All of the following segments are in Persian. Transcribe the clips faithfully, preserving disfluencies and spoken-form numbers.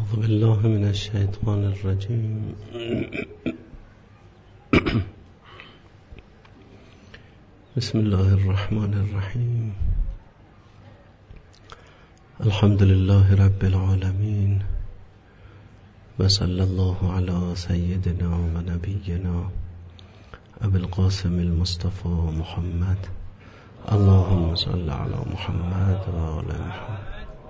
أعوذ بالله من الشيطان الرجيم. بسم الله الرحمن الرحيم. الحمد لله رب العالمين، وصلى الله على سيدنا ونبينا أبي القاسم المصطفى محمد. اللهم صل على محمد وآل محمد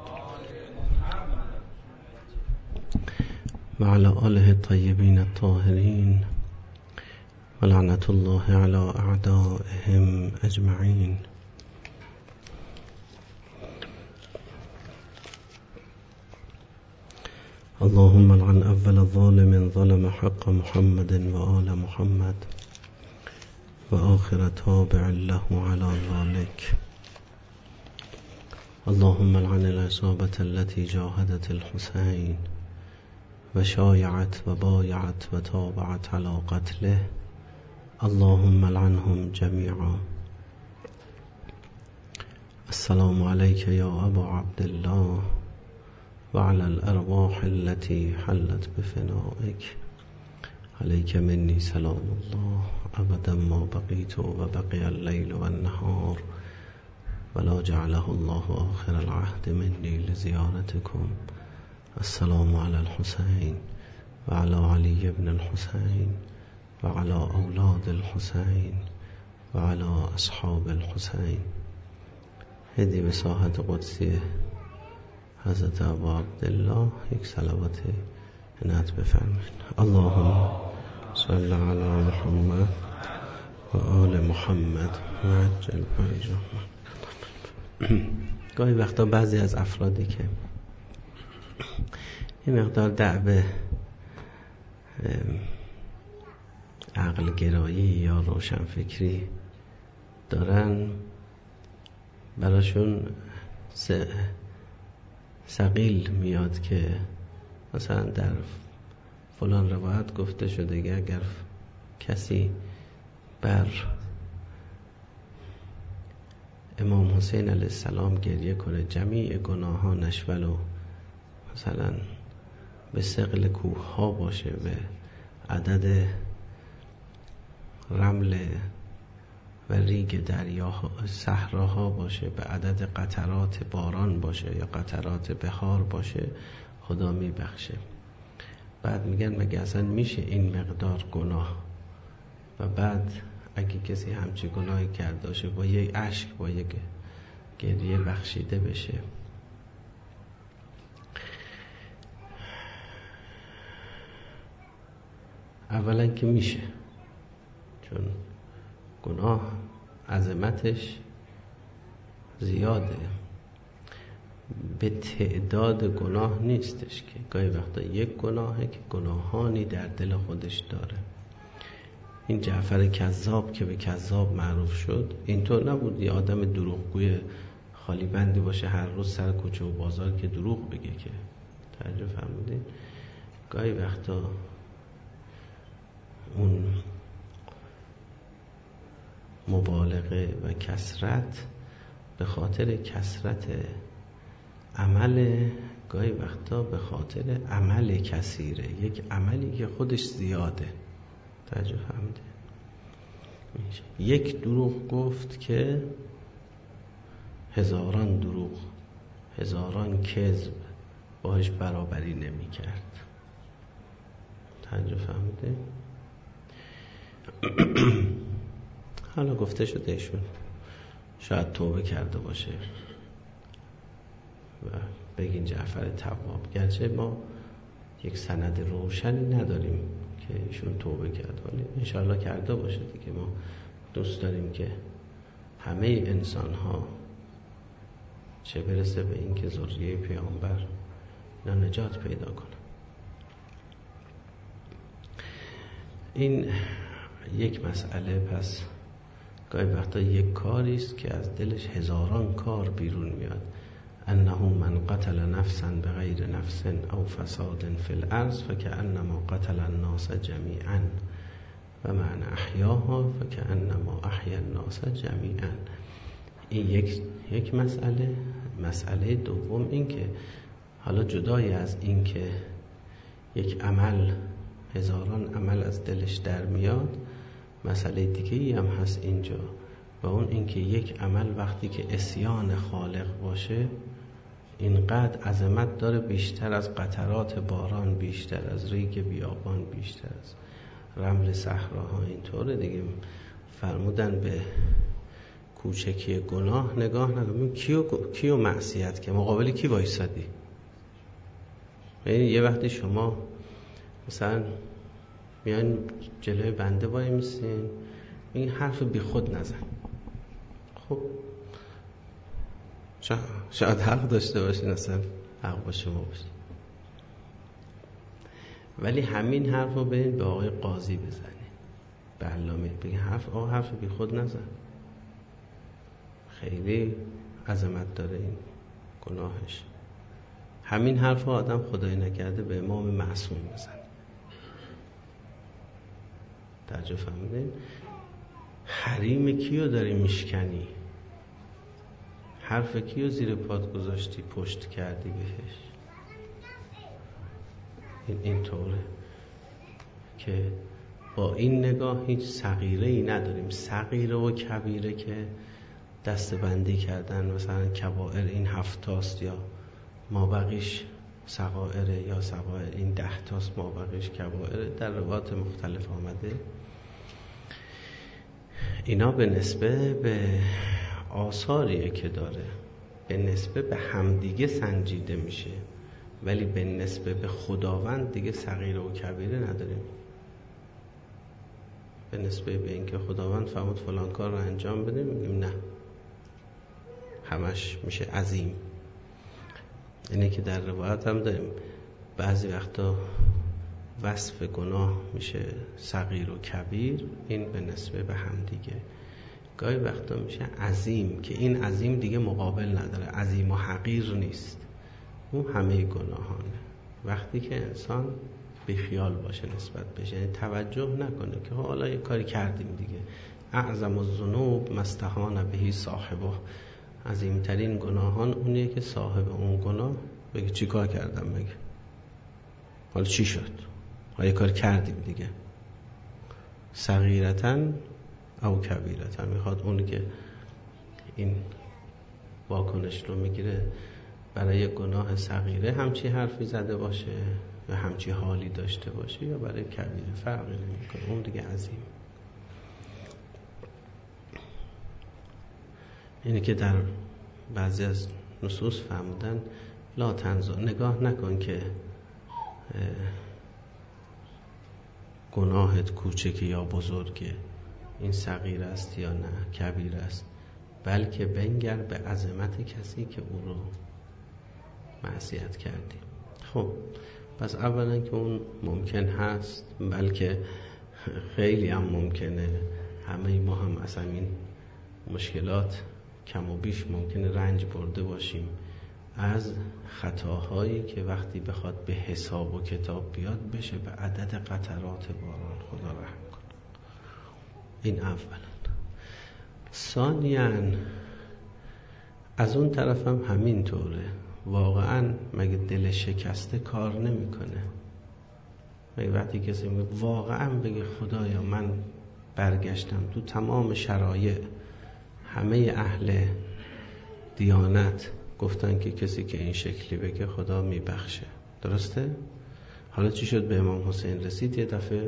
وعلى آله الطيبين الطاهرين، ولعنة الله على أعدائهم أجمعين. اللهم لعن أول ظالم ظلم حق محمد وآل محمد وآخر تابع له على ذلك. اللهم لعن العصابة التي جاهدت الحسين وشايعت وبايعت وتابعت على قتله. اللهم لعنهم جميعا. السلام عليك يا أبا عبد الله وعلى الأرواح التي حلت بفنائك. عليك مني سلام الله أبدا ما بقيت وبقي الليل والنهار، ولا جعله الله آخر العهد مني لزيارتكم. السلام على الحسين وعلى علي بن الحسين وعلى أولاد الحسين وعلى أصحاب الحسين. هدی به ساحت قدسی حضرت ابا عبدالله یک صلوات عنایت بفرمایید. اللهم صل علی محمد و آل محمد و عجل فرجهم. گاهی وقتا بعضی از افرادی که این مقدار دعوه عقل گرایی یا روشنفکری دارن، براشون ثقیل میاد که مثلا در فلان روایت گفته شده که اگر کسی بر امام حسین علیه السلام گریه کنه، جمیع گناهانش ولو مثلا به ثقل کوه ها باشه، به عدد رمل و ریگ دریاها صحراها باشه، به عدد قطرات باران باشه یا قطرات بهار باشه، خدا میبخشه. بعد میگن مگه اصلا میشه این مقدار گناه؟ و بعد اگه کسی همچی گناهی کرده باشه با یک اشک، با یک گریه بخشیده بشه. اولا که میشه، چون گناه عظمتش زیاده، به تعداد گناه نیستش که گاهی وقتا یک گناهه که گناهانی در دل خودش داره. این جعفر کذاب که به کذاب معروف شد اینطور نبود یه آدم دروغگوی خالی بندی باشه هر روز سر کوچه و بازار که دروغ بگه، که توجه فرمودین؟ گاهی وقتا اون مبالغه و کثرت به خاطر کثرت عمل، گاهی وقتا به خاطر عمل کثیره، یک عملی که خودش زیاده. توجه فهمیده؟ یک دروغ گفت که هزاران دروغ، هزاران کذب باهاش برابری نمی کرد. توجه فهمیده؟ حالا گفته شده ایشون شاید توبه کرده باشه و بگین جعفر تواب، گرچه ما یک سند روشنی نداریم که ایشون توبه کرد، ولی انشاءالله کرده باشه دیگه. ما دوست داریم که همه انسان ها چه برسه به این که ذریه پیامبر نجات پیدا کنه. این یک مسئله. پس گاهی وقتا یک کاری است که از دلش هزاران کار بیرون میاد. انه من قتل نفسا بغیر نفس او فساد فی الارض فکأنما قتل الناس جمیعا و من احیاها فکأنما احیا الناس جمیعا. این یک یک مسئله. مسئله دوم این که حالا جدای از این که یک عمل هزاران عمل از دلش در میاد، مسئله دیگه ای هم هست اینجا، و اون اینکه یک عمل وقتی که عصیان خالق باشه اینقدر عظمت داره، بیشتر از قطرات باران، بیشتر از ریگ بیابان، بیشتر از رمل صحراها. اینطوره دیگه. فرمودن به کوچکی گناه نگاه نکن. کیو کیو معصیت که مقابل کی وایسادی؟ یعنی یه وقتی شما مثلا میان جلوی بنده وای میسین، این حرف بی خود نزن. خب شاید حق داشته باشین، اصلا حق با شما باشه، ولی همین حرف رو برین به آقای قاضی بزنین، به علامه، بگین حرف آقا حرف بی خود نزن، خیلی عظمت داره این گناهش. همین حرف رو آدم خدای نکرده به امام معصوم بزن. درجا فهمیدین؟ حریم کیو داری میشکنی؟ حرف کیو زیر پات گذاشتی، پشت کردی بهش؟ این اینطوره که با این نگاه هیچ صغیره ای نداریم. صغیره و کبیره که دستبندی کردن، مثلا کبائر این هفتاست یا مابقیش صغائره، یا صغائر این ده تاست مابقیش کبائره، در روایات مختلف آمده. اینا به نسبه به آثاریه که داره، به نسبه به همدیگه سنجیده میشه، ولی به نسبه به خداوند دیگه صغیره و کبیره نداریم. به نسبه به اینکه خداوند فرمود فلان کار رو انجام بده، میگیم نه، همش میشه عظیم. اینه که در روایت هم داریم بعضی وقتا وصف گناه میشه صغیر و کبیر، این به نسبه به هم دیگه. گاهی وقتا میشه عظیم، که این عظیم دیگه مقابل نداره، عظیم و حقیر نیست، اون همه گناهانه. وقتی که انسان بیخیال باشه نسبت بهش، یعنی توجه نکنه که حالا یه کاری کردیم دیگه. اعظم الذنوب ما استهان به صاحبه، عظیمترین گناهان اونیه که صاحب اون گناه بگه چی کار کردم، بگه حالا چی شد، حالا یه کار کردیم دیگه. صغیرتن او کبیرتن، میخواد اونی که این واکنش رو میگیره برای گناه صغیره همچی حرفی زده باشه و همچی حالی داشته باشه، یا برای کبیره، فرقی نمیکنه، اون دیگه عظیم. اینه که در بعضی از نصوص فرمودن لا تنظر، نگاه نکن که گناهت کوچکی یا بزرگه، این صغیر است یا نه کبیر است، بلکه بنگر به عظمت کسی که او رو معصیت کردی. خب پس اولا که اون ممکن هست، بلکه خیلی هم ممکنه، همه ما هم از همین مشکلات کم و بیش ممکنه رنج برده باشیم از خطاهایی که وقتی بخواد به حساب و کتاب بیاد بشه به عدد قطرات باران. خدا رحم کنه. این اولا. ثانیاً از اون طرف هم همین طوره. واقعاً مگه دل شکسته کار نمیکنه؟ مگه وقتی کسی میگه واقعاً بگه خدایا من برگشتم تو تمام شرایط، همه اهل دیانت گفتن که کسی که این شکلی بگه خدا میبخشه، درسته؟ حالا چی شد به امام حسین رسید یه دفعه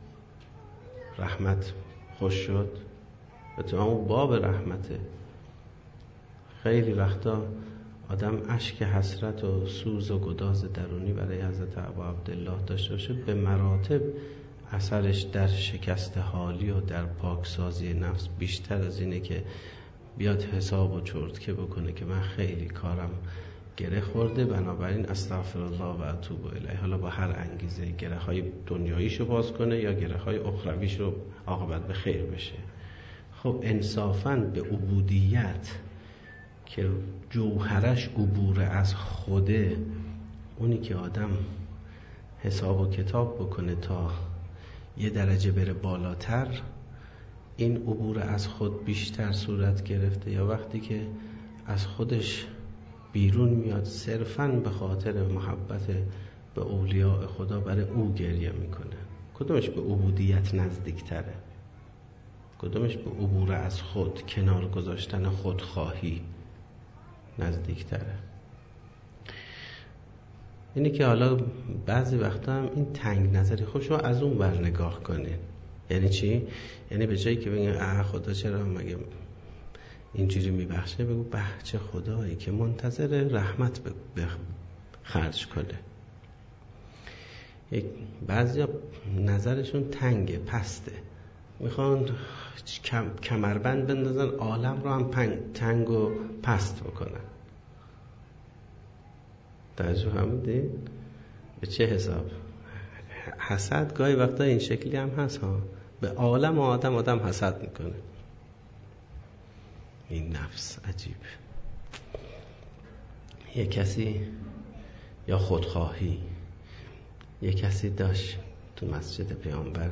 رحمت خوش شد؟ به تمام باب رحمته. خیلی وقتا آدم اشک حسرت و سوز و گداز درونی برای حضرت ابا عبدالله داشته باشه، به مراتب اثرش در شکست حالی و در پاکسازی نفس بیشتر از اینه که بیاد حساب و چرتکه بکنه که من خیلی کارم گره خورده، بنابراین استغفرالله و اتوب الیه. حالا با هر انگیزه، گره های دنیاییشو باز کنه یا گره های اخرویشو عاقبت به خیر بشه. خب انصافاً به عبودیت که جوهرش عبور از خوده، اونی که آدم حساب و کتاب بکنه تا یه درجه بره بالاتر، این عبور از خود بیشتر صورت گرفته، یا وقتی که از خودش بیرون میاد صرفاً به خاطر محبت به اولیاء خدا برای او گریه میکنه. کدومش به عبودیت نزدیکتره؟ کدومش به عبور از خود، کنار گذاشتن خودخواهی نزدیکتره؟ اینی که حالا بعضی وقتا هم این تنگ نظری خود شما از اون بر نگاه کنین. یعنی چی؟ یعنی به جایی که بگین اه خدا چرا مگه اینجوری میبخشه، بگو به چه خدایی که منتظر رحمت به خرج کنه. بعضی نظرشون تنگه، پسته، میخوان کم، کمربند بندازن عالم رو هم پنگ، تنگ و پست بکنن. توجه فرمودید؟ به چه حساب؟ حسد گاهی وقتا این شکلی هم هست ها، به عالم و آدم آدم حسد میکنه. این نفس عجیب. یه کسی یا خودخواهی، یه کسی داشت تو مسجد پیامبر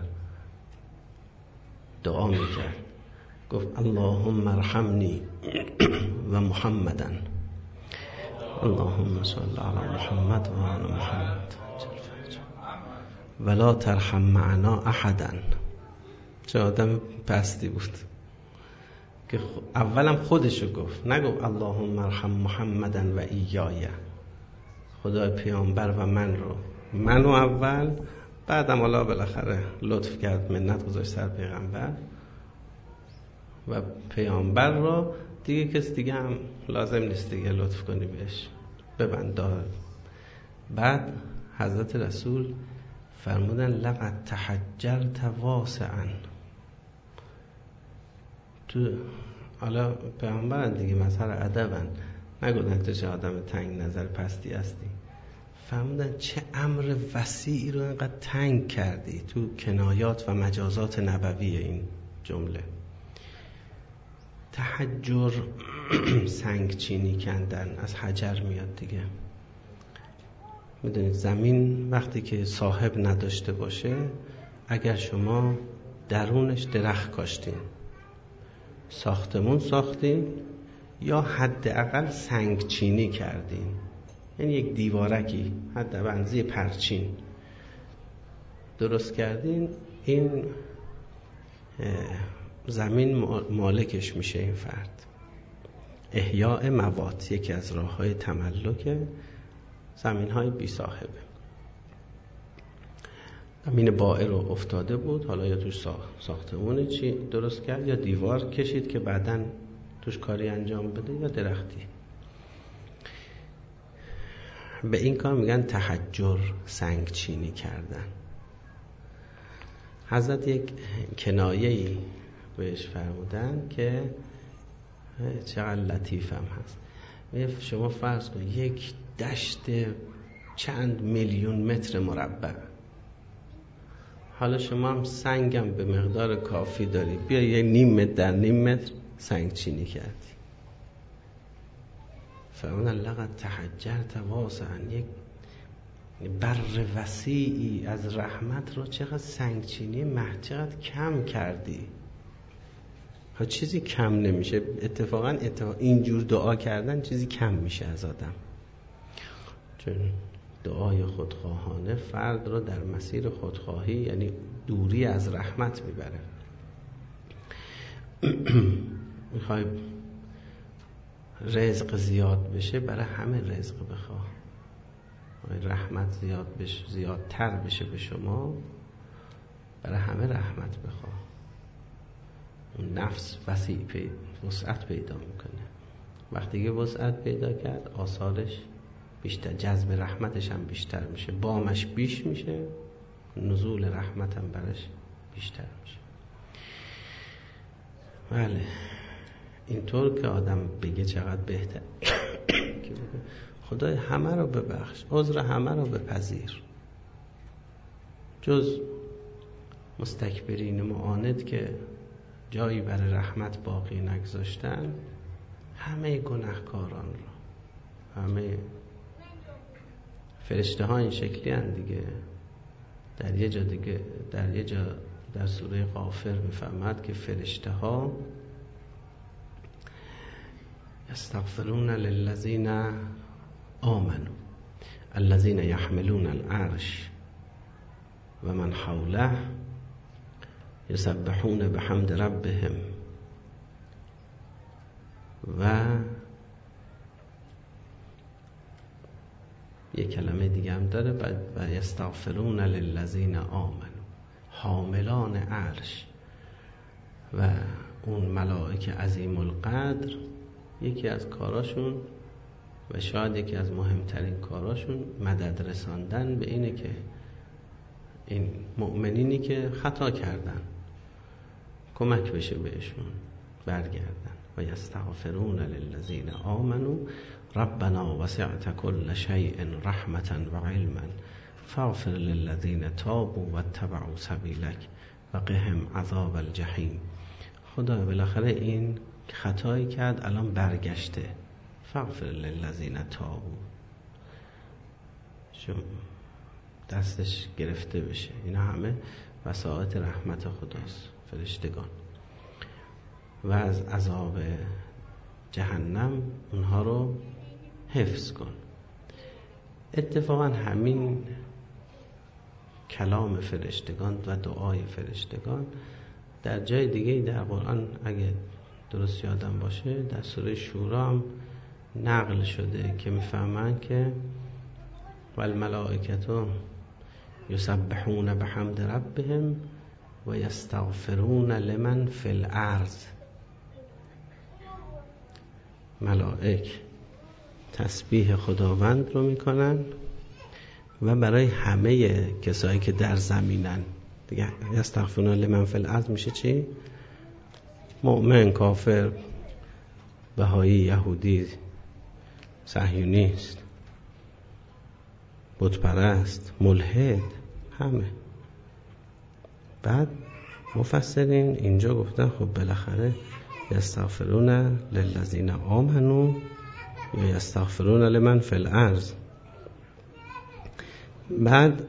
دعا میکرد، گفت اللهم ارحمنی و محمدن، اللهم صل علی محمد و آل محمد ولا ترحم معنا احدا. چه آدم پستی بود که اولم خودشو گفت، نگفت اللهم ارحم محمدن و ایای، خدای پیامبر و من رو، منو اول، بعدم الله بالاخره لطف کرد منت گذاشت سر پیغمبر و پیامبر رو دیگه کس دیگه هم لازم نیست دیگه لطف کنی بهش، ببند دار. بعد حضرت رسول فرمودن لقد تحجرت واسعا. تو حالا پیامبر دیگه مثلا ادبن، نگفتن تو چه آدم تنگ نظر پستی هستی، فرمودن چه امر وسیعی رو اینقدر تنگ کردی. تو کنایات و مجازات نبوی این جمله تحجر سنگ چینی کندن از حجر میاد دیگه. میدونید زمین وقتی که صاحب نداشته باشه، اگر شما درونش درخت کاشتین، ساختمون ساختین یا حداقل سنگ چینی کردین، یعنی یک دیوارکی حد بنزی پرچین درست کردین، این زمین مالکش میشه این فرد. احیاء موات یکی از راه‌های تملک زمین‌های بی صاحبه. زمین بائر رو افتاده بود، حالا یا توش ساختمون چی درست کرد یا دیوار کشید که بعداً توش کاری انجام بده یا درختی. به این کار میگن تحجر، سنگ چینی کردن. حضرت یک کنایه‌ای بهش فرمودن که چقدر لطیف هم هست. شما فرض کن یک دشت چند میلیون متر مربع، حالا شما هم سنگم به مقدار کافی داری، بیا یه نیم متر در نیم متر سنگ چینی کردی. فرمودن لقد تحجرت واسعا، یک بر وسیعی از رحمت رو چقدر سنگ چینی مه چقدر کم کردی. ها چیزی کم نمیشه اتفاقا، اتفاقا اینجور دعا کردن چیزی کم میشه از آدم، چون دعای خودخواهانه فرد رو در مسیر خودخواهی یعنی دوری از رحمت میبره. میخوای رزق زیاد بشه، برای همه رزق بخواه. رحمت زیاد بشه، زیادتر بشه به شما، برای همه رحمت بخواه. اون نفس وسیع پیدا، وسعت پیدا میکنه. وقتی که وسعت پیدا کرد، آثارش بیشتر، جذب رحمتش هم بیشتر میشه، بامش بیش میشه، نزول رحمت هم برش بیشتر میشه. بله اینطور که آدم بگه چقدر بهتر که خدای همه رو ببخش، عذر همه رو بپذیر، جز مستکبرین معاند که جایی برای رحمت باقی نگذاشتن، همه گناهکاران رو، همه فرشته ها این شکلی هن دیگه. در یه جا دیگه، در یه جا در سوره غافر میفهمد که فرشته ها یستغفرون للذین آمنوا الذین یحملون العرش و من حوله یسبحون بحمد ربهم و یک کلمه دیگه هم داره و یستغفرون للذین آمنوا، حاملان عرش و اون ملائکه عظیم القدر یکی از کاراشون و شاید یکی از مهمترین کاراشون مدد رساندن به اینه که این مؤمنینی که خطا کردن کمک بشه بهشون برگردن. و یستغفرون للذین آمنوا ربنا وسعت كل شيء رحمة و علما فاغفر للذین تابوا واتبعوا سبیلک وقهم عذاب الجحیم. خدا بالاخره این خطایی کرد الان برگشته، فاغفر للذین تابوا، چون دستش گرفته بشه. اینا همه وساعت رحمت خداست، فرشتگان. و از عذاب جهنم اونها رو حفظ کن. اتفاقا همین کلام فرشتگان و دعای فرشتگان در جای دیگه در قرآن اگه درست یادم باشه در سوره شورا هم نقل شده که میفهمن که والملائکة یسبحون بحمد ربهم و یستغفرون لمن فی الارض. ملائک تسبیح خداوند رو میکنن و برای همه کسایی که در زمینن دیگه. یستغفرون لمن فی الارض میشه چی؟ مؤمن، کافر، بهایی، یهودی، صهیونیست، بت پرست، ملحد، همه. بعد مفسرین اینجا گفتن خب بالاخره یستغفرون للذین آمنوا یا یستغفرون لمن فی الارض. بعد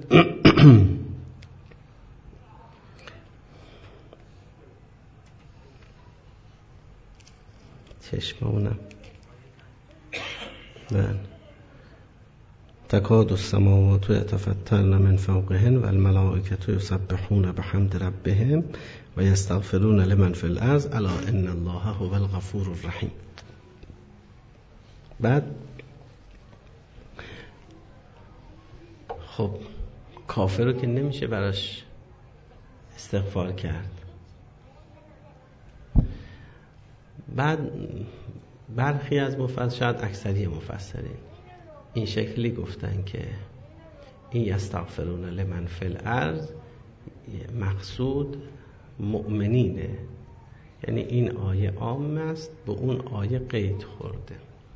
چشمونم من تکاد السماوات یتفطرن من فوقهن و الملائکة یسبحون بحمد ربهم و یستغفرون لمن فی الارض الا ان الله هو الغفور الرحیم. بعد خب کافر رو که نمیشه براش استغفار کرد. بعد برخی از مفسرین، شاید اکثری مفسرین، این شکلی گفتن که این یستغفرون لمن فی الارض مقصود مؤمنینه، یعنی این آیه عام است به اون آیه قید خورده.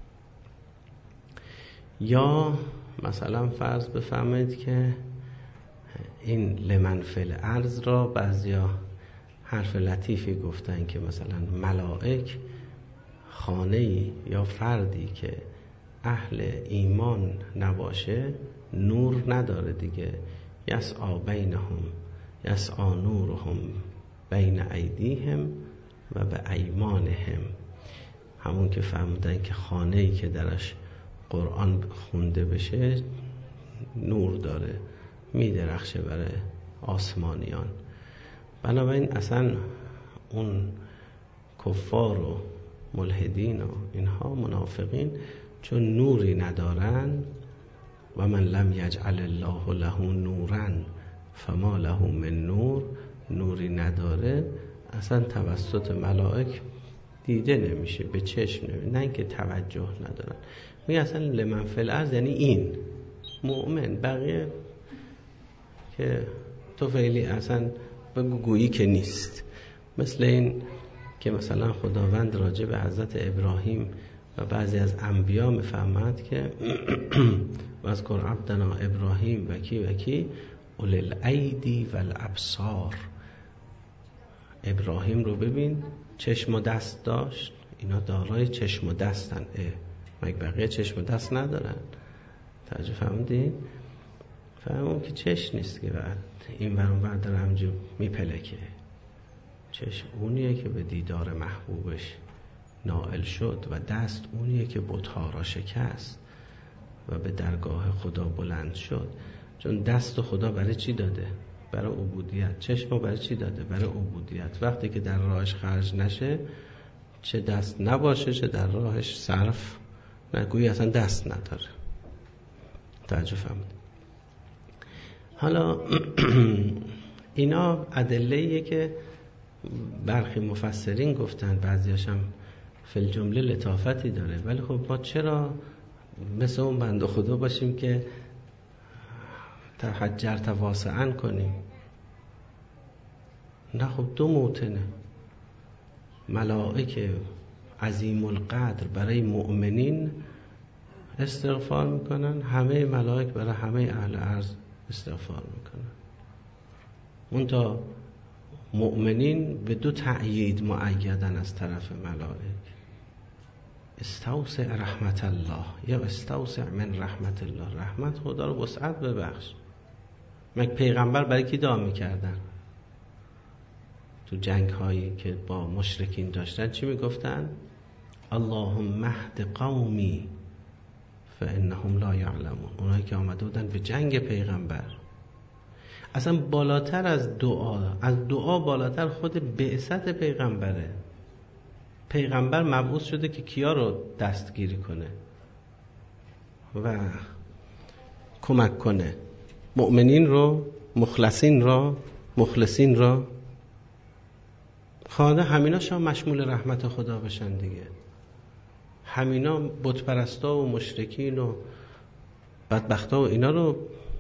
یا مثلا فرض بفرمایید که این لمن فی الارض را بعضیا حرف لطیفی گفتن که مثلا ملائک خانه‌ای یا فردی که اهل ایمان نباشه نور نداره دیگه. یسعا بینهم یسعا نورهم بین ایدیهم و به ایمانهم. همون که فهمیدن که خانه‌ای که درش قرآن خونده بشه نور داره، میدرخشه برای آسمانیان. بنابراین اصلا اون کفار و ملحدین و اینها منافقین چون نوری ندارن و من لم یجعل الله له نورا فما له من نور، نوری نداره اصلا توسط ملائک دیده نمیشه، به چشم نمیشه، نه اینکه توجه ندارن. میگه اصلا لمن فی الارض یعنی این مؤمن، بقیه که تو فعلی اصلا بگو گویی که نیست. مثل این که مثلا خداوند راجع به حضرت ابراهیم و بعضی از انبیا میفهمد که و از کر عبدنا ابراهیم وکی وکی اول الایدی و الابصار. ابراهیم رو ببین چشم و دست داشت، اینا دارای چشم و دستن، مگه بقیه چشم و دست ندارن؟ توجه فهمیدین؟ فهمون که چشم نیست که بعد این برون بعد داره همجور میپلکه. چشم اونیه که به دیدار محبوبش نائل شد و دست اونیه که بت‌ها را شکست و به درگاه خدا بلند شد. چون دست خدا برای چی داده؟ برای عبودیت. چشم برای چی داده؟ برای عبودیت. وقتی که در راهش خرج نشه، چه دست نباشه چه در راهش صرف نگویی اصلا دست نداره. توجه فرمودید. حالا اینا ادله‌ایه که برخی مفسرین گفتن، بعضیاش هم فی الجمله لطافتی داره، ولی خب ما چرا مثل اون بنده خدا باشیم که تحجر تواسعن کنیم؟ نه خب دو موطنه. ملائکه عظیم القدر برای مؤمنین استغفار میکنن، همه ملائک برای همه اهل ارض استغفار میکنن. اون تا مؤمنین به دو تأیید مؤیدن از طرف ملائک، استوسع رحمت الله یا استوسع من رحمت الله. رحمت خدا رو وسعت ببخش. مگه پیغمبر برای کی دعا میکردن؟ تو جنگ هایی که با مشرکین داشتن چی میگفتن؟ اللهم اهد قومی فانهم لا یعلمون. اونایی که آمده بودن به جنگ پیغمبر. اصلا بالاتر از دعا، از دعا بالاتر خود بعثت پیغمبره. پیغمبر مبعوث شده که کیا رو دستگیری کنه و کمک کنه؟ مؤمنین رو، مخلصین رو، مخلصین رو. خانه همیناش هم مشمول رحمت خدا بشن دیگه. همینا بت پرستا و مشرکین و بدبختا و اینا رو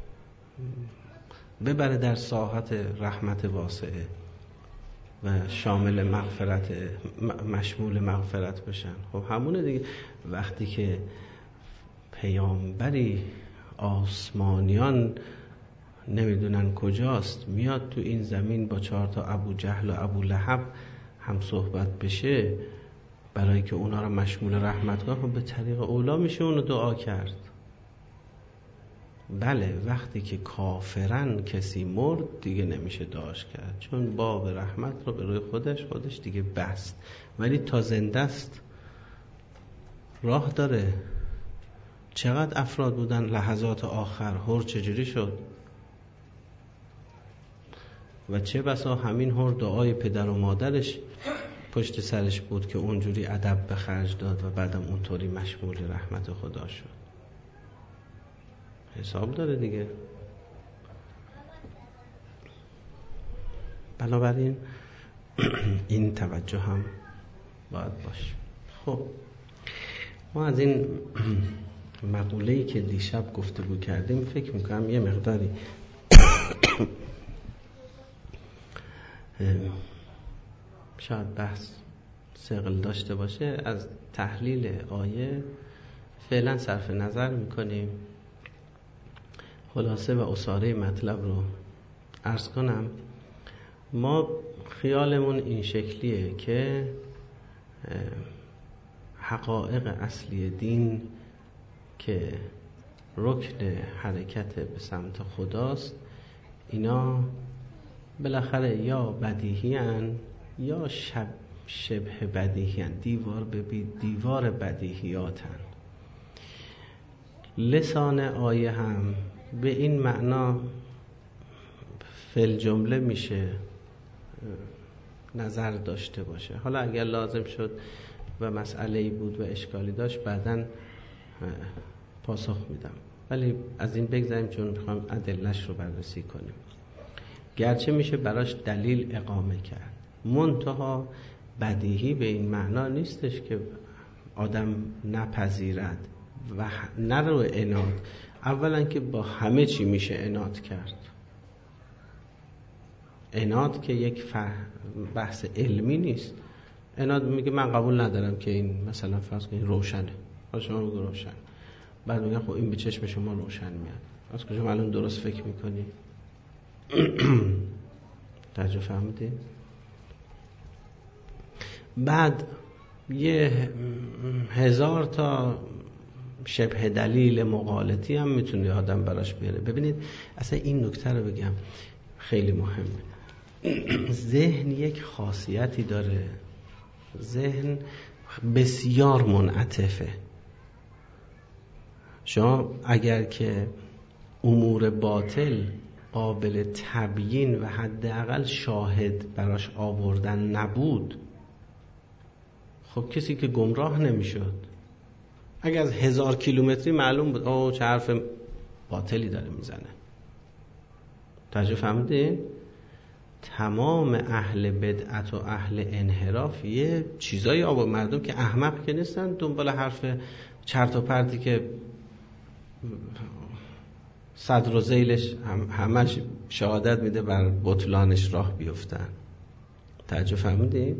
ببره در ساحت رحمت واسعه و شامل مغفرت، مشمول مغفرت بشن. خب همونه دیگه. وقتی که پیامبری آسمانیان نمیدونن کجاست میاد تو این زمین با چهار تا ابو جهل و ابو لهب هم صحبت بشه برای که اونا رو مشمول رحمت کنه، خب به طریق اولا میشه اونو دعا کرد. بله وقتی که کافرن کسی مرد دیگه نمیشه دعاش کرد، چون باب رحمت رو به روی خودش خودش دیگه بست. ولی تا زنده است راه داره. چقدر افراد بودن لحظات آخر هر چجوری شد و چه بسا همین هر دعای پدر و مادرش پشت سرش بود که اونجوری ادب به خرج داد و بعدم اونطوری مشمول رحمت خدا شد. حساب داره دیگه. بنابراین این توجه هم باید باشه. خب ما از این مقوله‌ای که دیشب گفتگو کردیم فکر میکنم یه مقداری شاید بحث ثقل داشته باشه. از تحلیل آیه فعلا صرف نظر میکنیم. خلاصه و اصاره مطلب رو عرض کنم. ما خیالمون این شکلیه که حقایق اصلی دین که رکن حرکت به سمت خداست، اینا بالاخره یا بدیهی هن یا شب شبه بدیهی هن، دیوار به دیوار بدیهیات هن. لسان آیه هم به این معنا فل جمله میشه نظر داشته باشه. حالا اگر لازم شد و مسئله‌ای بود و اشکالی داشت بعداً پاسخ میدم، ولی از این بگذاریم چون میخوام ادله‌اش رو بررسی کنیم. گرچه میشه براش دلیل اقامه کرد، منتها بدیهی به این معنا نیستش که آدم نپذیرد و نرو عناد. اولا که با همه چی میشه عناد کرد. عناد که یک بحث علمی نیست. عناد میگه من قبول ندارم که این مثلا فرض کنید روشنه، شما میگه روشن، بعد میگه خب این به چشم شما روشن میاد، از کجا الان درست فکر میکنی؟ توجه فهمیدی؟ بعد یه هزار تا شبه دلیل مقالطی هم میتونه آدم براش بیاره. ببینید اصلا این نکته رو بگم خیلی مهمه. ذهن یک خاصیتی داره. ذهن بسیار منعطفه. شما اگر که امور باطل قابل تبیین و حداقل شاهد براش آوردن نبود، خب کسی که گمراه نمیشد. اگر از هزار کیلومتری معلوم بود آه چه حرف باطلی داره میزنه. توجه فهمیدین؟ تمام اهل بدعت و اهل انحراف یه چیزایی آب مردم که احمق که نیستن، دنبال حرف چرت و پرتی که صدر و ذیلش هم همش شهادت میده بر بطلانش راه بیفتن. توجه فهمیدین؟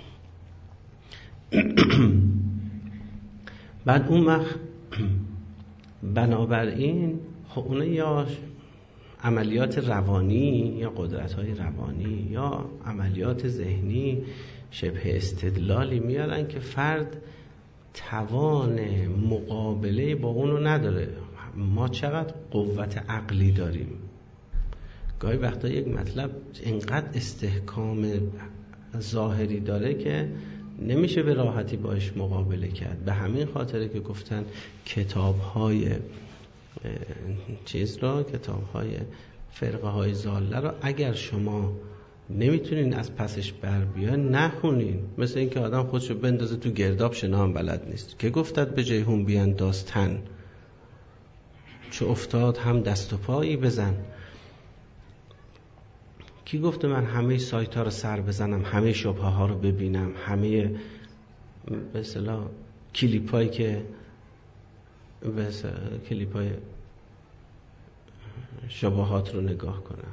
بعد اون وقت بنابراین خب اونا یا عملیات روانی یا قدرت‌های روانی یا عملیات ذهنی شبه استدلالی میارن که فرد توان مقابله با اونو نداره. ما چقدر قوت عقلی داریم. گاهی وقتا یک مطلب اینقدر استحکام ظاهری داره که نمیشه به راحتی باش مقابله کرد. به همین خاطره که گفتن کتاب‌های چیز را، کتاب‌های فرقه های ضاله را اگر شما نمیتونین از پسش بر بیان نخونین. مثل اینکه آدم خودشو بندازه تو گرداب شنا هم بلد نیست. که گفتد به جیهون بیانداز تن، چه افتاد هم دست و پایی بزن. کی گفته من همه سایت ها رو سر بزنم، همه شبهه ها رو ببینم، همه به اصطلاح کلیپ هایی که به کلیپ های شبهات رو نگاه کنم.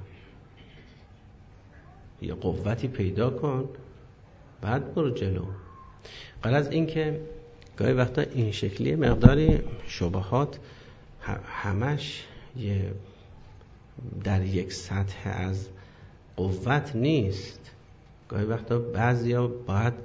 یه قوتی پیدا کن بعد برو جلو. غرض این که گاهی وقتا این شکلی مقداری شبهات همش یه در یک سطح از قوت نیست. گاهی وقتا بعضیا باید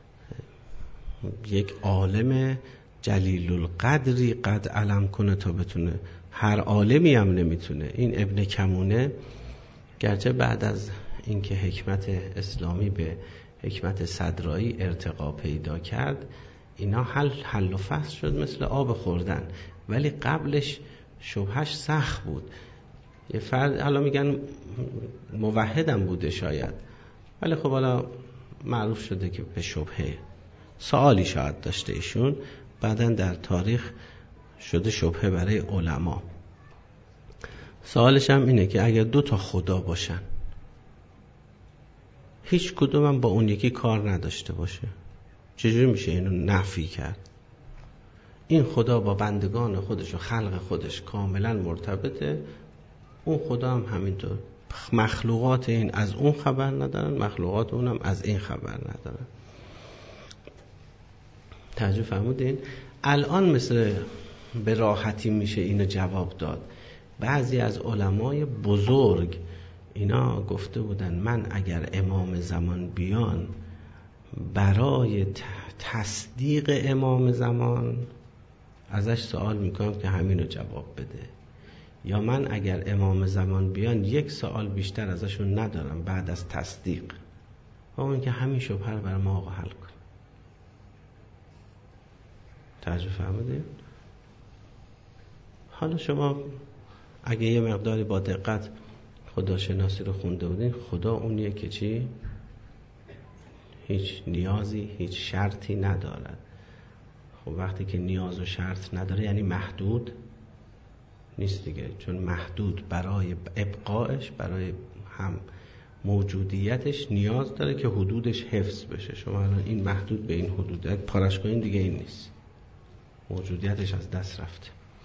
یک عالم جلیل القدری قد علم کنه تا بتونه. هر عالمی هم نمیتونه. این ابن کمونه گرچه بعد از اینکه حکمت اسلامی به حکمت صدرایی ارتقا پیدا کرد، اینا حل حل و فصل شد مثل آب خوردن، ولی قبلش شبهش سخت بود. یه فرد حالا میگن موحدم بوده شاید، ولی خب حالا معروف شده که به شبهه سوالی شاید داشته ایشون، بعداً در تاریخ شده شبهه برای علما. سوالش هم اینه که اگر دو تا خدا باشن، هیچ کدوم هم با اون یکی کار نداشته باشه، چجوری میشه اینو نفی کرد؟ این خدا با بندگان خودش و خلق خودش کاملا مرتبطه، اون خدا هم همینطور. مخلوقات این از اون خبر ندارن، مخلوقات اون هم از این خبر ندارن. توجه فرمودین؟ الان مثل به راحتی میشه اینو جواب داد. بعضی از علمای بزرگ اینا گفته بودن من اگر امام زمان بیان برای تصدیق امام زمان ازش سوال میکنم که همینو جواب بده، یا من اگر امام زمان بیان یک سوال بیشتر ازشون ندارم بعد از تصدیق، و اون که همین شبهه رو برای ما آقا حل کن. توجه فهمیدید؟ حالا شما اگه یه مقداری با دقت خداشناسی رو خونده بودین، خدا اونیه که چی؟ هیچ نیازی، هیچ شرطی ندارد. خب وقتی که نیاز و شرط نداره یعنی محدود نیست دیگه، چون محدود برای ابقایش، برای هم موجودیتش نیاز داره که حدودش حفظ بشه. شما الان این محدود به این حدود پارش کنین دیگه این نیست، موجودیتش از دست رفته.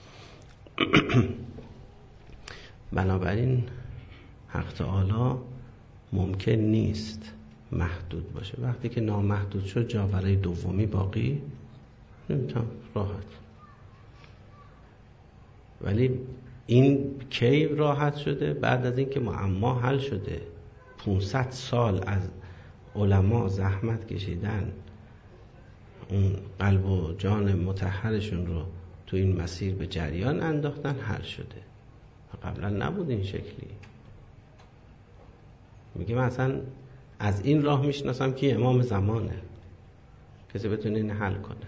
بنابراین حق تعالی ممکن نیست محدود باشه. وقتی که نامحدود شد جا برای دومی باقی نمیتونم راحت. ولی این کی راحت شده؟ بعد از اینکه معما حل شده. پانصد سال از علما زحمت کشیدن، اون قلب و جان مطهرشون رو تو این مسیر به جریان انداختن، حل شده. قبلا نبود این شکلی. میگه من اصلا از این راه میشناسم که امام زمانه. کسی بتونه این حل کنه.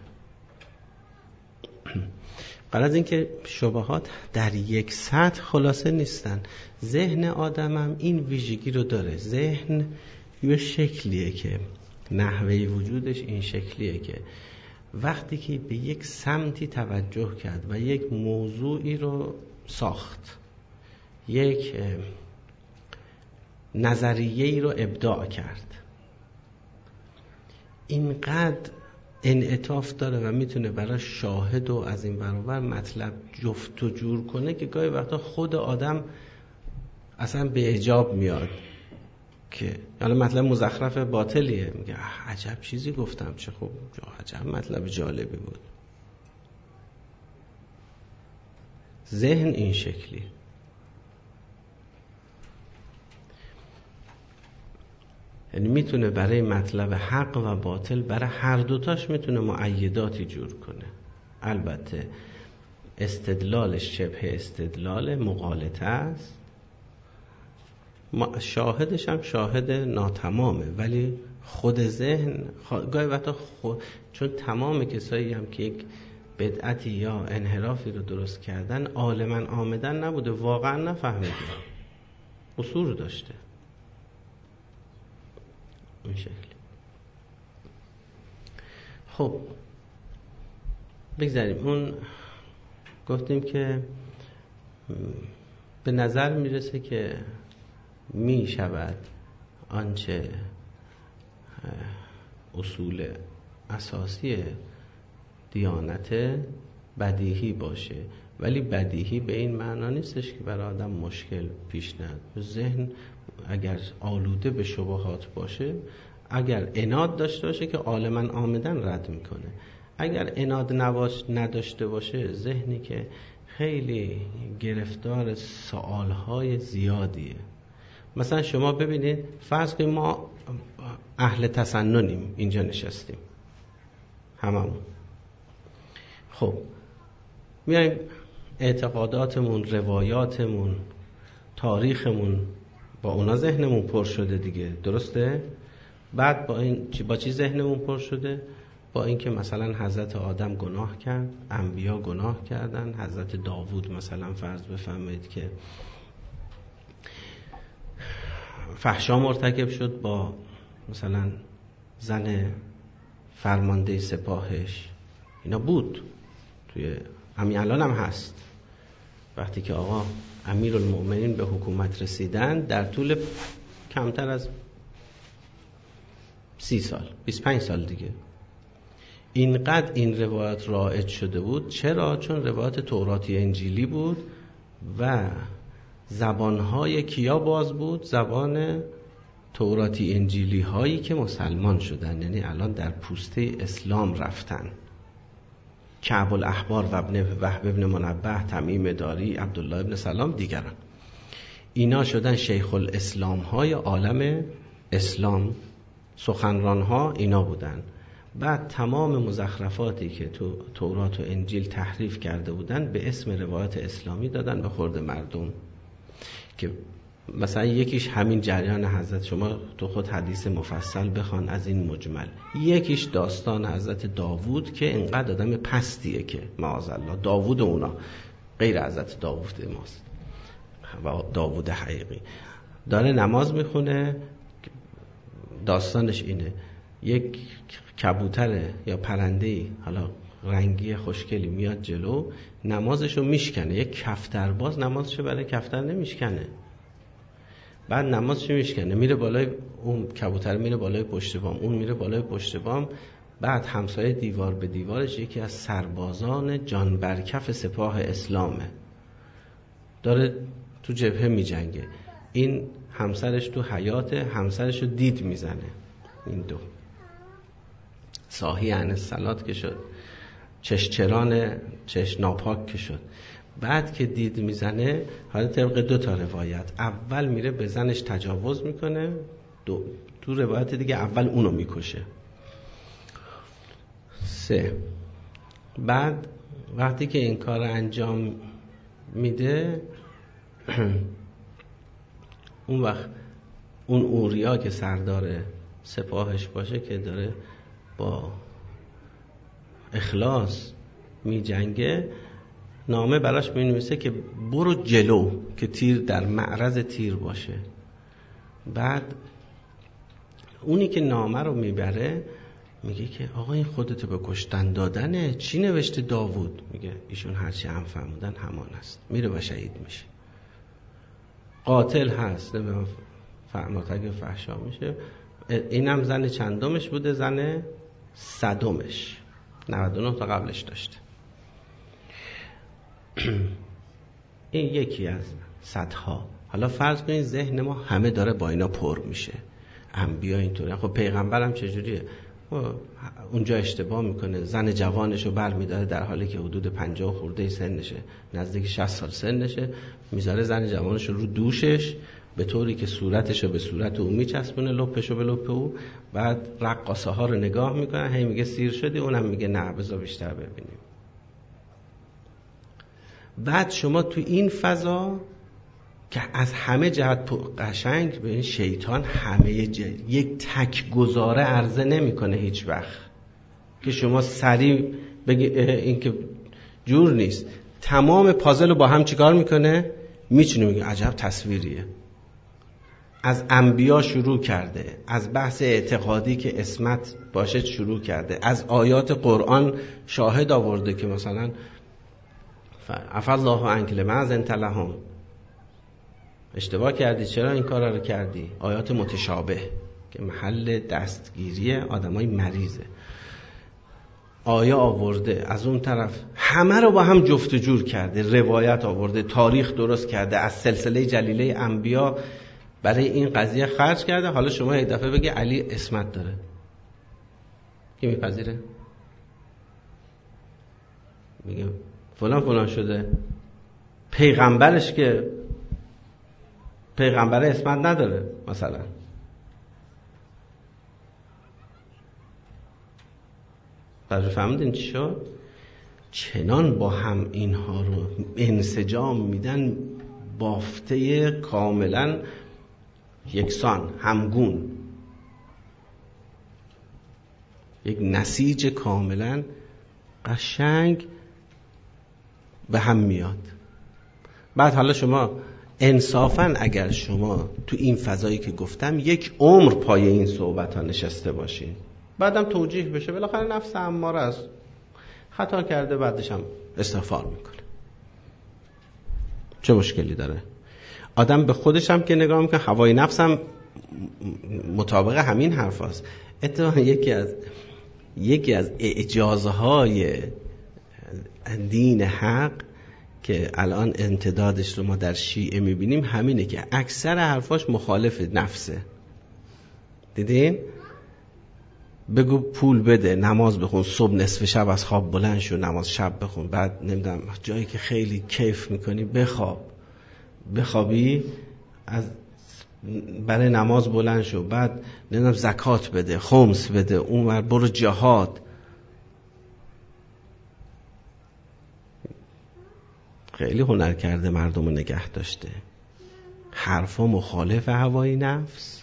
قبل از اینکه شبهات در یک سطح خلاصه نیستن. ذهن آدم هم این ویژگی رو داره. ذهن یه شکلیه که نحوه وجودش این شکلیه که وقتی که به یک سمتی توجه کرد و یک موضوعی رو ساخت، یک نظریه‌ای رو ابداع کرد، اینقدر انعطاف داره و میتونه برای شاهد و از این برابر مطلب جفت و جور کنه که گاهی وقتا خود آدم اصلا به اعجاب میاد که حالا مطلب مزخرف باطلیه، میگه عجب چیزی گفتم، چه خوب، عجب مطلب جالبی بود. ذهن این شکلی. یعنی میتونه برای مطلب حق و باطل برای هر دوتاش میتونه مؤیداتی جور کنه. البته استدلالش شبه استدلال مغالطه است، شاهدش هم شاهد ناتمامه، ولی خود ذهن گاهی وقتا خود، چون تمام کسایی هم که یک بدعتی یا انحرافی رو درست کردن عالماً آمدن نبوده، واقعا نفهمیده، قصور داشته. این شکلی. خب بگذاریم. اون گفتیم که به نظر میرسه که می شود آنچه اصول اساسی دیانت بدیهی باشه، ولی بدیهی به این معنا نیستش که برای آدم مشکل پیش نیاد. ذهن اگر آلوده به شبهات باشه، اگر عناد داشته باشه که عالماً آمدن رد میکنه، اگر عناد نداشته باشه، ذهنی که خیلی گرفتار سوالهای زیادیه. مثلا شما ببینید، فرض کنید ما اهل تسننیم، اینجا نشستیم هممون. خب میایم اعتقاداتمون، روایاتمون، تاریخمون با اونا ذهنمون پر شده دیگه، درسته؟ بعد با این با چی ذهنمون پر شده؟ با اینکه مثلا حضرت آدم گناه کرد، انبیا گناه کردن، حضرت داوود مثلا فرض بفرمایید که فحشا مرتکب شد با مثلا زن فرمانده سپاهش. اینا بود توی همین الان هم هست. وقتی که آقا امیرالمؤمنین به حکومت رسیدن، در طول کمتر از سی سال، بیست و پنج سال دیگه، اینقدر این روایت رایج شده بود. چرا؟ چون روایت توراتی انجیلی بود و زبانهای کیا باز بود؟ زبان توراتی انجیلی هایی که مسلمان شدن، یعنی الان در پوسته اسلام رفتن. کعب الاحبار و ابن وهب ابن منبه، تمیم داری، عبدالله ابن سلام، دیگران. اینا شدن شیخ الاسلام های عالم اسلام. سخنران ها اینا بودن. بعد تمام مزخرفاتی که تو تورات و انجیل تحریف کرده بودن به اسم روایت اسلامی دادن به خورد مردم، که مثلا یکیش همین جریان حضرت، شما تو خود حدیث مفصل بخوان از این مجمل. یکیش داستان حضرت داوود که اینقدر آدم پستیه که معاذالله، داوود اونا غیر حضرت داوود ماست و داوود حقیقی داره نماز میخونه. داستانش اینه، یک کبوتر یا پرنده‌ای حالا رنگی خوشگلی میاد جلو، نمازشو میشکنه. یک کفترباز نمازشو برای کفتر نمیشکنه. بعد نمازشو میشکنه، میره بالای اون کبوتر، میره بالای پشت بام، اون میره بالای پشت بام. بعد همسایه دیوار به دیوارش یکی از سربازان جان برکف سپاه اسلامه، داره تو جبهه میجنگه. این همسرش تو حیاته، همسرشو دید میزنه. این دو صاحی عن الصلات که شد، چشچران چش ناپاک که شد. بعد که دید میزنه، حالا طبق دو تا روایت، اول میره به زنش تجاوز میکنه، دو تو روایت دیگه اول اونو میکشه. سه، بعد وقتی که این کار انجام میده، اون وقت اون اوریا که سردار سپاهش باشه که داره با اخلاص می جنگه، نامه براش می نویسه که برو جلو که تیر در معرض تیر باشه. بعد اونی که نامه رو میبره میگه که آقا این خودتو به کشتن دادنه، چی نوشته داوود؟ میگه ایشون هرچی هم فرمودن همان است، میره و شهید میشه. قاتل هست، نمیدونم مرتکب فحشا میشه. اینم زن چندمش بوده؟ زن صدمش. نود و نه تا قبلش داشته. این یکی از صدها. حالا فرض کنید ذهن ما همه داره با اینا پر میشه، انبیا اینطوره. خب پیغمبرم چجوریه؟ اونجا اشتباه میکنه، زن جوانشو بر میداره در حالی که حدود پنجاه خورده سنشه، نزدیک شصت سال سنشه، میذاره زن جوانشو رو دوشش به طوری که صورتشو به صورت او میچسبونه، لپشو به لپ او. بعد رقاصه ها رو نگاه میکنن، هی میگه سیر شدی، اونم میگه نه بذار بیشتر ببینیم. بعد شما تو این فضا که از همه جهت قشنگ، به این شیطان همه جهت یک تک گزاره عرضه نمیکنه هیچ وقت که شما سریع بگی این که جور نیست. تمام پازل رو با هم چیکار میکنه؟ میچونه میگه عجب تصویریه. از انبیا شروع کرده، از بحث اعتقادی که عصمت باشه شروع کرده، از آیات قرآن شاهد آورده که مثلا عفا الله عنک لما اذنت لهم، اشتباه کردی چرا این کار رو کردی. آیات متشابه که محل دستگیری آدمای مریضه. آیه آورده، از اون طرف همه رو با هم جفت و جور کرده، روایت آورده، تاریخ درست کرده، از سلسله جلیله انبیا برای این قضیه خرج کرده. حالا شما یک دفعه بگی علی عصمت داره، کی میپذیره؟ میگه فلان فلان شده. پیغمبرش که پیغمبر عصمت نداره مثلا. توجه فهمیدین چی شد؟ چنان با هم اینها رو انسجام میدن، بافته کاملا یکسان، همگون، یک نسیج کاملا قشنگ به هم میاد. بعد حالا شما انصافاً اگر شما تو این فضایی که گفتم یک عمر پای این صحبت ها نشسته باشین، بعدم توجیه بشه، بالاخره نفس اماره است، خطا کرده، بعدش هم استغفار میکنه، چه مشکلی داره؟ آدم به خودش هم که نگاه میکنه، هوای نفس هم مطابق همین حرف هست. اتفاقا یکی از یکی از اعجازهای دین حق که الان امتدادش رو ما در شیعه میبینیم همینه که اکثر حرفاش مخالف نفسه. دیدین؟ بگو پول بده، نماز بخون، صبح نصف شب از خواب بلند شو نماز شب بخون، بعد نمیدونم جایی که خیلی کیف میکنی بخواب، بخوابی از برای نماز بلند شو، بعد نمیدونم زکات بده، خمس بده، اونور برو جهاد. خیلی هنر کرده مردم رو نگه داشته. حرفا مخالف هوای نفس.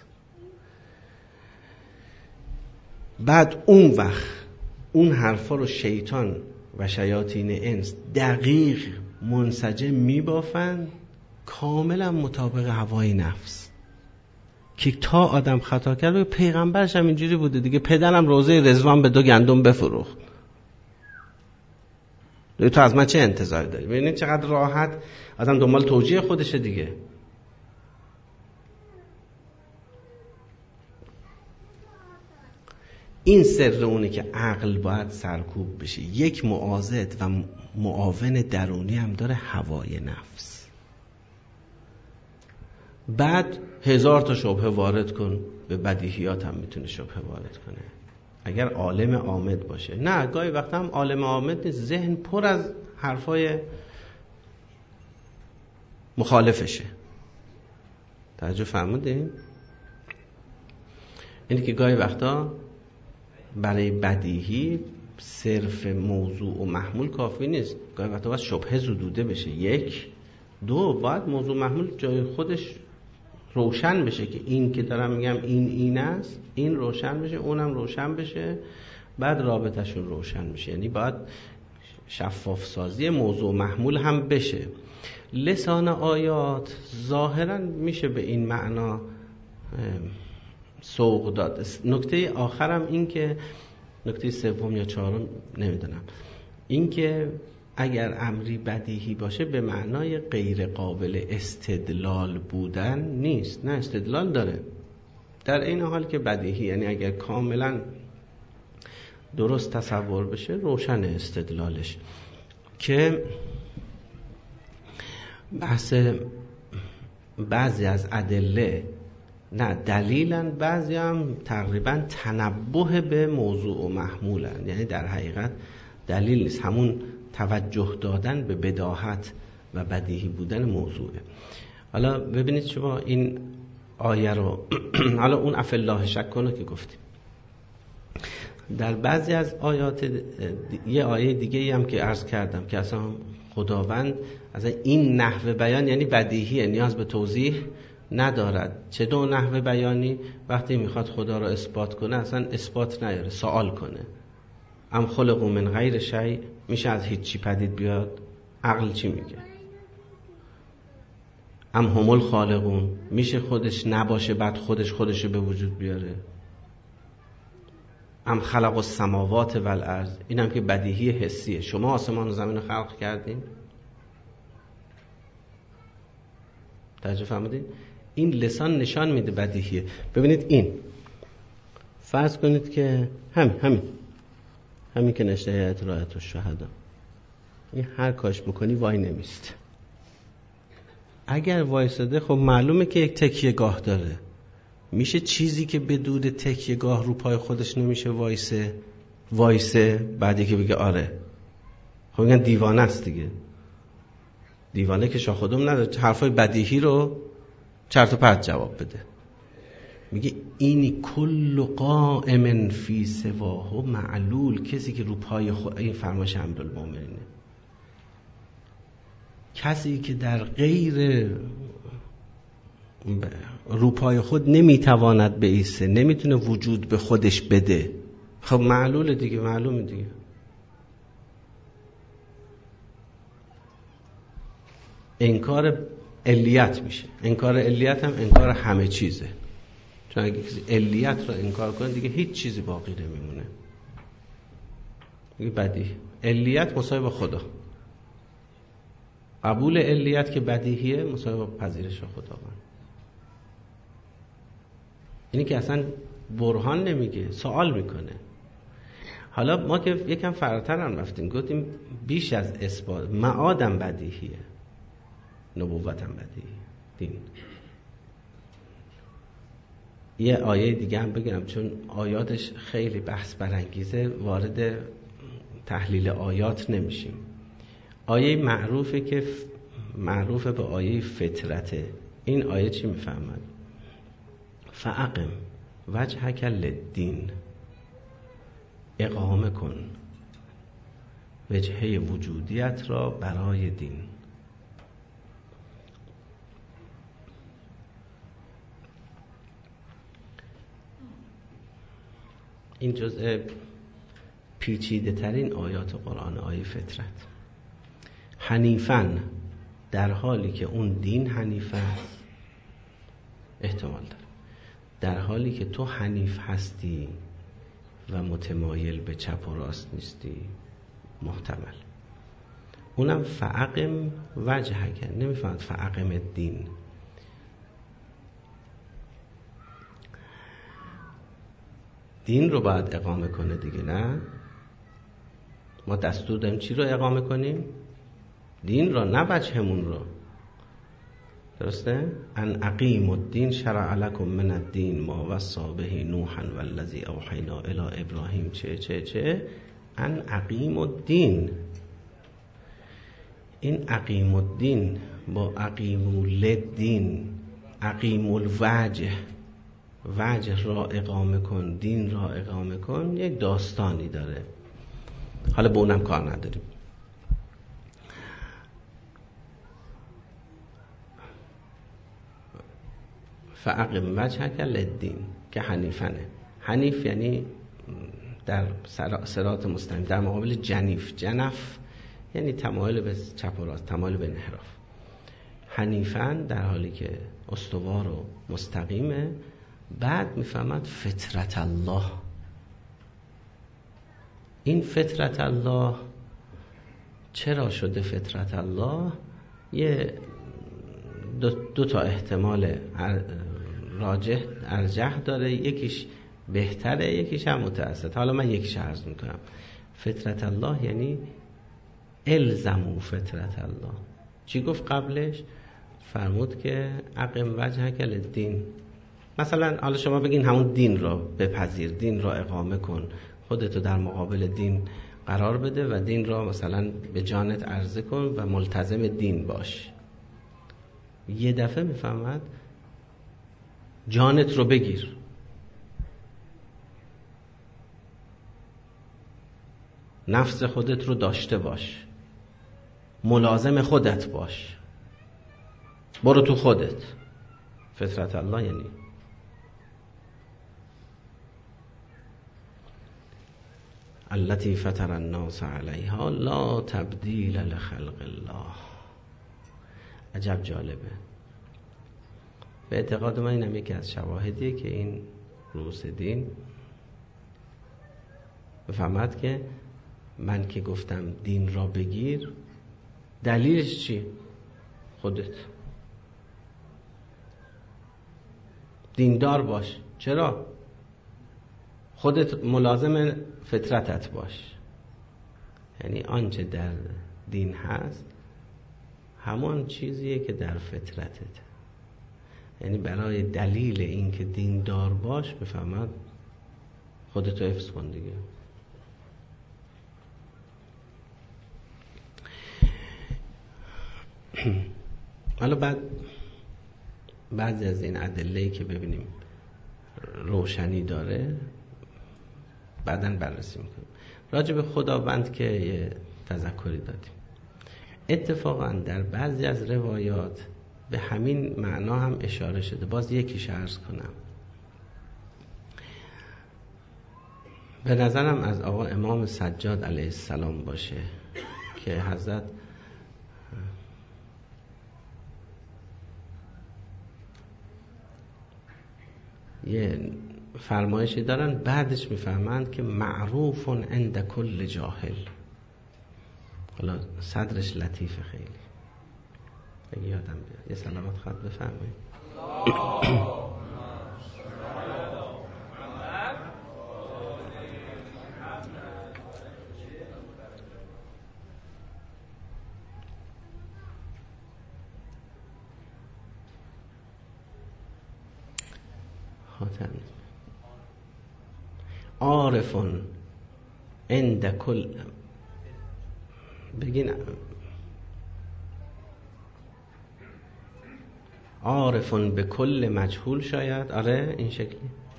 بعد اون وقت اون حرفا رو شیطان و شیاطین انس دقیق منسجم میبافن، کاملا مطابق هوای نفس، که تا آدم خطا کرد. پیغمبرش هم اینجوری بوده دیگه، پدرم روزه رضوان به دو گندم بفروخت، تو از من چه انتظار داری؟ ببینید چقدر راحت آدم دنبال توجیه خودشه دیگه. این سر اونه که عقل باید سرکوب بشه. یک معاضد و معاون درونی هم داره، هوای نفس. بعد هزار تا شبهه وارد کن، به بدیهیات هم میتونه شبهه وارد کنه اگر عالم عامد باشه. نه، گاهی وقتا هم عالم عامد نیست، ذهن پر از حرفای مخالفشه. توجه فرمودین؟ اینی که گاهی وقتا برای بدیهی صرف موضوع و محمول کافی نیست، گاهی وقتا باید شبهه زدوده بشه. یک دو باید موضوع محمول جای خودش روشن بشه، که این که دارم میگم این این است، این روشن بشه، اونم روشن بشه. بعد رابطهشون روشن میشه. یعنی باید شفاف سازی موضوع محمول هم بشه. لسان آیات ظاهرا میشه به این معنا سوق داد. نکته آخرم این که نکته سوم یا چهارم نمیدونم، این که اگر امری بدیهی باشه به معنای غیر قابل استدلال بودن نیست. نه، استدلال داره در این حال که بدیهی، یعنی اگر کاملا درست تصور بشه روشن استدلالش. که بحث بعضی از ادله نه دلیلن، بعضی هم تقریبا تنبه به موضوع و محمولن، یعنی در حقیقت دلیل نیست، همون توجه دادن به بداهت و بدیهی بودن موضوعه. حالا ببینید شما این آیه رو حالا اون افالله شک کنه که گفتیم، در بعضی از آیات یه آیه دیگه هم که عرض کردم که اصلا خداوند از این نحوه بیان یعنی بدیهیه، نیاز به توضیح ندارد. چه دو نحوه بیانی؟ وقتی میخواد خدا رو اثبات کنه اصلا اثبات نیاره، سوال کنه. ام خلقوا من غیر شیء، میشه از هیچی پدید بیاد؟ عقل چی میگه؟ ام هم الخالقون، میشه خودش نباشه بعد خودش خودشو به وجود بیاره؟ ام خلق السماوات والارض، اینم که بدیهی حسیه. شما آسمان و زمین رو خلق کردین؟ توجه فرمودین؟ این لسان نشان میده بدیهیه. ببینید این فرض کنید که همین همین همین که نشته هیئت رایت الشهدا، این هر کاش بکنی وای نمیست. اگر وایساده خب معلومه که یک تکیه گاه داره. میشه چیزی که بدون تکیه گاه رو پای خودش نمیشه وایسه وایسه بعدی که بگه آره؟ خب میگن دیوانه است دیگه. دیوانه که شاه خودم نداره، حرفای بدیهی رو چرت و پرت جواب بده. میگه اینی کل قائم فی سواه معلول، کسی که رو پای خود، این فرمایش امیرالمومنینه، کسی که در غیر رو پای خود نمیتواند بایسته، نمیتونه وجود به خودش بده، خب معلوله دیگه، معلومه دیگه. انکار علیت میشه. انکار علیت هم انکار همه چیزه، چون اگه کسی علیت رو انکار کنه دیگه هیچ چیزی باقی نمیمونه. دیگه بدیهی علیت مساوی با خدا، قبول علیت که بدیهیه مساوی با پذیرش خداوند. اینی که اصلا برهان نمیگه، سوال میکنه. حالا ما که یکم فراتر هم رفتیم، گفتیم بیش از اثبات معادم بدیهیه، نبوتم بدیهیه، دین. یه آیه دیگه هم بگم چون آیاتش خیلی بحث برانگیزه، وارد تحلیل آیات نمیشیم. آیه معروفه که معروفه به آیه فطرته. این آیه چی میفهمد؟ فاقم وجهک للدین، اقامه کن وجهه وجودیت را برای دین. این جزء پیچیده ترین آیات قرآن، آیه فطرت. حنیفاً، در حالی که اون دین حنیفه است، احتمال داره در حالی که تو حنیف هستی و متمایل به چپ و راست نیستی، محتمل. اونم فاقم وجهک، نمیفهمد فاقم الدین. دین رو باید اقامه کنه دیگه، نه؟ ما دستور داریم چی رو اقامه کنیم؟ دین رو، نه وجهمون رو. درسته؟ ان اقیم الدین شرع لکم من الدین ما وصی به نوحا والذی اوحینا الی ابراهیم چه چه چه ان اقیم الدین. این اقیم الدین با اقیم الدین، اقیم الوجه، وجه را اقامه کن، دین را اقامه کن، یک داستانی داره. حالا به اونم کار نداریم. فاقم وجهک للدین که حنیفنه. حنیف یعنی در صراط مستقیم در مقابل جنیف. جنف یعنی تمایل به چپ و راست، تمایل به انحراف. حنیفاً در حالی که استوار و مستقیمه. بعد میفهمد فطرت الله. این فطرت الله چرا شده فطرت الله؟ یه دو, دو تا احتمال راجح ارجح داره، یکیش بهتره یکیش هم متوسط. حالا من یکیش عرض میکنم. فطرت الله یعنی الزموا فطرت الله. چی گفت قبلش؟ فرمود که اقم وجهک للدین. مثلا حالا شما بگین همون دین را بپذیر، دین را اقامه کن، خودتو در مقابل دین قرار بده و دین را مثلا به جانت عرضه کن و ملتزم دین باش. یه دفعه میفهمد جانت رو بگیر، نفس خودت رو داشته باش، ملازم خودت باش، برو تو خودت. فطرت الله یعنی التي فطر الناس علیها لا تبدیل لخلق الله. عجب جالبه. به اعتقاد من اینم یکی از شواهدیه که این رؤوس دین بفهمد که من که گفتم دین را بگیر، دلیلش چی؟ خودت دیندار باش. چرا؟ خودت ملازم فطرتت باش. یعنی آنچه در دین هست همان چیزیه که در فطرتت. یعنی برای دلیل این که دیندار باش بفهمد خودتو حفظ کن دیگه. حالا بعد بعضی از این ادله‌ای که ببینیم روشنی داره بعداً بررسی میکنیم. راجع به خداوند که یه تذکری دادیم. اتفاقاً در بعضی از روایات به همین معنا هم اشاره شده. باز یکیش عرض کنم. به نظرم از آقا امام سجاد علیه السلام باشه که حضرت یه فرمایشی دارن، بعدش میفهمند که معروف عند کل جاهل. حالا صدرش لطیفه خیلی، اگه یادم بیاد یه سلامت خط بفرمایید. خاطر عارفون عند کل، بگین عارفون به کل مجهول، شاید آره این شکلی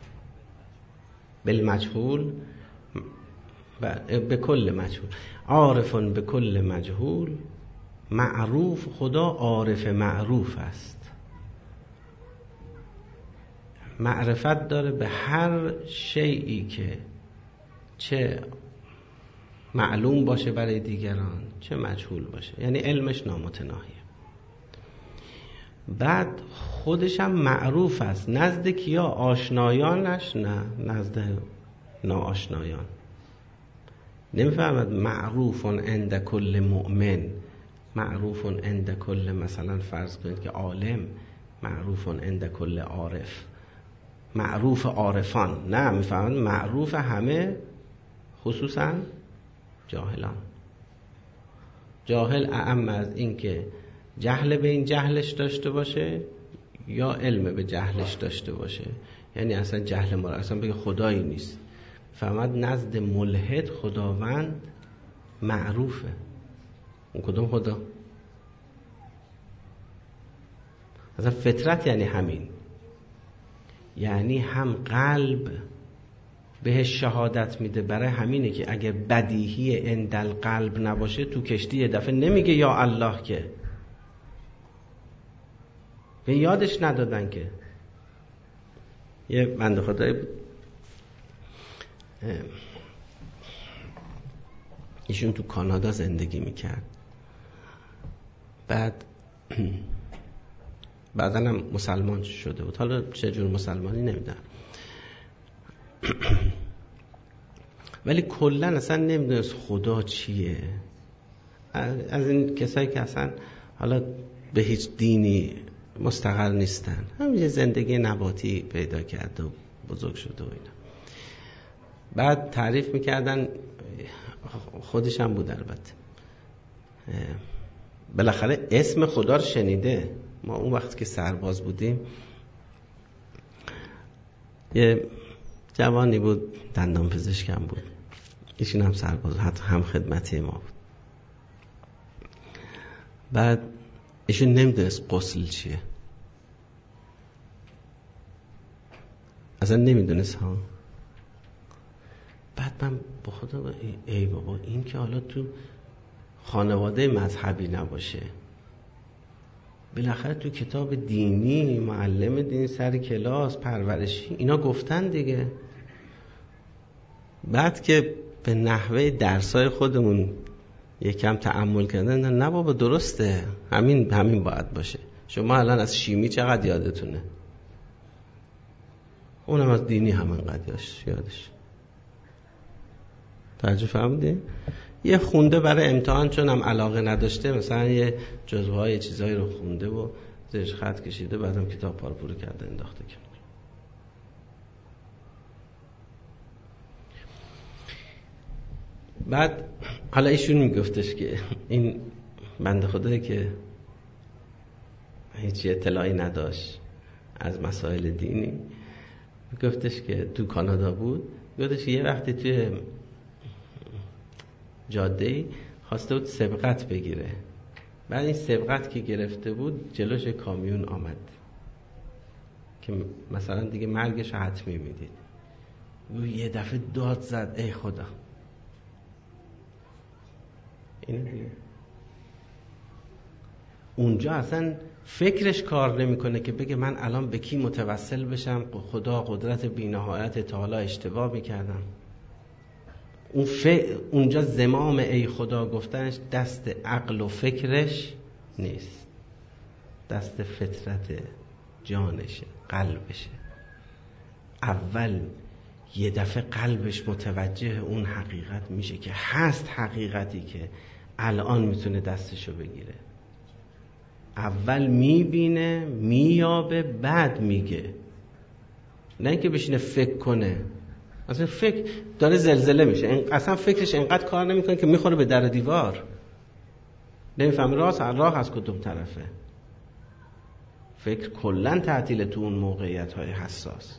بالمجهول به کل مجهول. عارفون به کل مجهول، معروف خدا عارف معروف است. معرفت داره به هر شیئی که چه معلوم باشه برای دیگران چه مجهول باشه، یعنی علمش نامتناهیه. بعد خودش هم معروف است نزد کیا؟ آشنایانش؟ نه، نزد ناآشنایان. نمیفهمد معروف عند کل مؤمن، معروف عند کل مثلا فرض کنید که عالم، معروف عند کل عارف، معروف عارفان. نه، میفهمد معروف همه خصوصا جاهلان. جاهل اعم از این که جهل به این جهلش داشته باشه یا علم به جهلش داشته باشه، یعنی اصلا جهل ما اصلا بگه خدایی نیست. فهمد نزد ملحد خداوند معروفه. اون کدوم خدا؟ اصلا فطرت یعنی همین، یعنی هم قلب بهش شهادت میده. برای همینه که اگه بدیهی اندل قلب نباشه تو کشتی یه دفعه نمیگه یا الله، که به یادش ندادن. که یه بنده خدایی ایشون تو کانادا زندگی میکرد. بعد بعداً هم مسلمان شده بود، حالا چه جور مسلمانی نمیدونم. ولی کلا اصلا نمیدونست خدا چیه. از این کسایی که اصلا حالا به هیچ دینی مستقر نیستن، همین زندگی نباتی پیدا کرده و بزرگ شده و اینا. بعد تعریف میکردن، خودش هم بود البته، بالاخره اسم خدا رو شنیده. ما اون وقت که سرباز بودیم یه جوانی بود دندان پزشکم بود، ایشون هم سرباز، حتی هم خدمتی ما بود. بعد ایشون نمیدونست غسل چیه، اصلا نمیدونست ها. بعد من با خودم ای بابا این که حالا تو خانواده مذهبی نباشه، بالاخره تو کتاب دینی معلم دین سر کلاس پرورشی اینا گفتن دیگه. بعد که به نحوه درسای خودمون یکم تأمل کردن، نه بابا درسته، همین همین باید باشه. شما الان از شیمی چقدر یادتونه؟ اونم از دینی همینقدر یادش. توجه فهمیدی؟ یه خونده برای امتحان چون هم علاقه نداشته، مثلا یه جزوه های چیزایی رو خونده و زیرش خط کشیده، بعدم کتاب پارو پورو کرده انداخته کنار. بعد حالا ایشون میگفتش که این بنده خدایی که هیچ اطلاعی نداشت از مسائل دینی، میگفتش که تو کانادا بود، میگفتش یه وقتی توی جاده‌ای خواسته بود سبقت بگیره. بعد این سبقت که گرفته بود جلوش کامیون آمد که مثلا دیگه مرگش حتمی میدید. و یه دفعه داد زد ای خدا. اینه دیگه. اونجا اصلا فکرش کار نمیکنه که بگه من الان به کی متوسل بشم، خدا قدرت بی‌نهایت تعالی اشتباه میکردم. اون ف... اونجا زمام ای خدا گفتنش دست عقل و فکرش نیست، دست فطرت جانشه، قلبشه. اول یه دفعه قلبش متوجه اون حقیقت میشه که هست حقیقتی که الان میتونه دستشو بگیره. اول میبینه، میابه، بعد میگه، نه اینکه بشینه فکر کنه. اصلا فکر داره زلزله میشه، اصلا فکرش انقدر کار نمیکنه که میخوره به در دیوار، نمیفهم راست راه از کدوم طرفه. فکر کلن تعطیل تو اون موقعیت های حساس.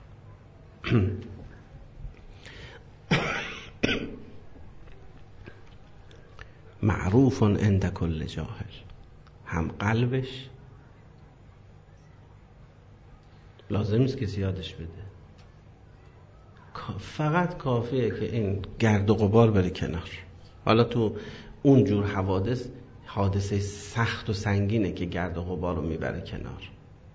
معروف عند کل جاهل، هم قلبش لازم نیست کسی یادش بده، فقط کافیه که این گرد و غبار بره کنار. حالا تو اون جور حوادث حادثه سخت و سنگینه که گرد و غبار رو میبره کنار،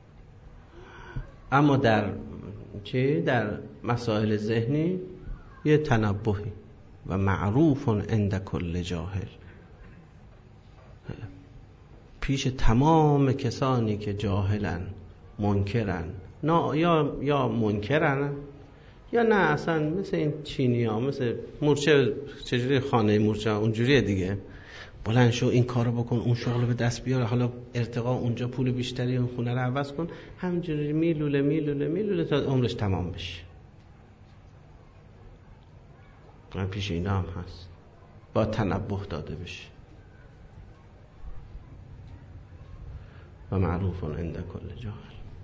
اما در چی؟ در مسائل ذهنی یه تنبهی. و معروف عند کل جاهل، پیش تمام کسانی که جاهلن، منکرن، نه یا یا منکرن یا نه اصلا مثل این چینی ها، مثل مورچه، چجوری خانه مورچه اونجوریه دیگه، بلند شو این کارو بکن، اون شغل به دست بیار، حالا ارتقا اونجا پول بیشتری، اون خونه رو عوض کن، همینجوری میلوله میلوله میلوله تا عمرش تمام بشه. من پیش اینا هم هست، با تنبه داده بشه. و معروف عند کل جاهل.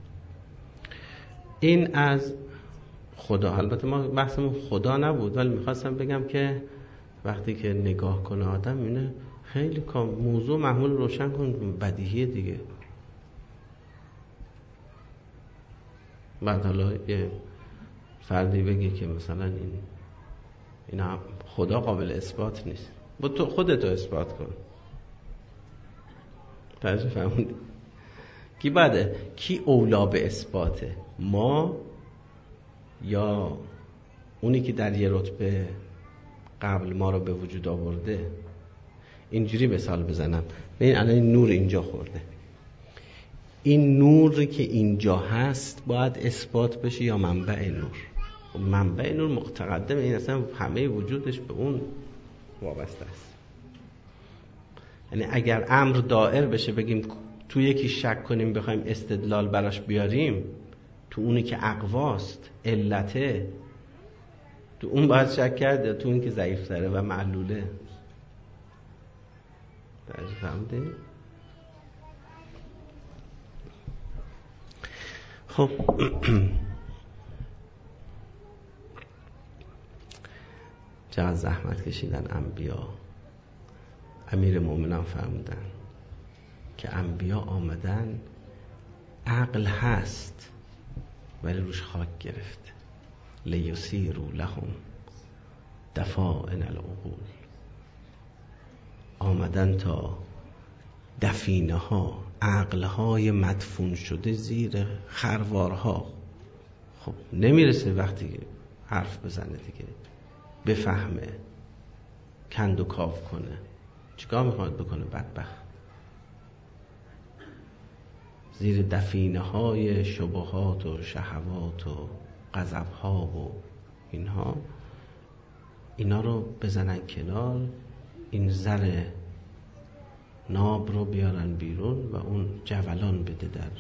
این از خدا. البته ما بحثمون خدا نبود، ولی میخواستم بگم که وقتی که نگاه کنه آدم اینه خیلی کام موضوع محمول روشن کن، بدیهیه دیگه. بعد حالا یه فردی بگه که مثلا این اینا خدا قابل اثبات نیست، با تو خودتو اثبات کن. تعریف فهموندی؟ کی بعده؟ کی اولا به اثباته؟ ما یا اونی که در یه رتبه قبل ما رو به وجود آورده. اینجوری مثال بزنم، ببین الان این نور اینجا خورده، این نور که اینجا هست باید اثبات بشه یا منبع نور؟ منبع نور متقدم، این اصلا همه وجودش به اون وابسته است. یعنی اگر امر دائر بشه بگیم تو یکی شک کنیم بخوایم استدلال براش بیاریم، تو اونی که اقواست علته، تو اون باید شک کرد یا تو اون که ضعیف تره و معلوله؟ درجه فهمده؟ خب چقدر زحمت کشیدن انبیا. امیر مومنان فرمودن که انبیا آمدن عقل هست ولی روش خاک گرفته، لیسیروا لهم دفائن العقول، آمدن تا دفینه ها، عقل های مدفون شده زیر خروارها. خب نمیرسه وقتی حرف بزنه دیگه، بفهمه، کند و کاف کنه، چیکار میخواد بکنه بدبخت؟ زیر دفینه های شبهات و شهوات و غضب ها و اینها، اینا رو بزنن کنار، این زر ناب رو بیارن بیرون و اون جولان بده در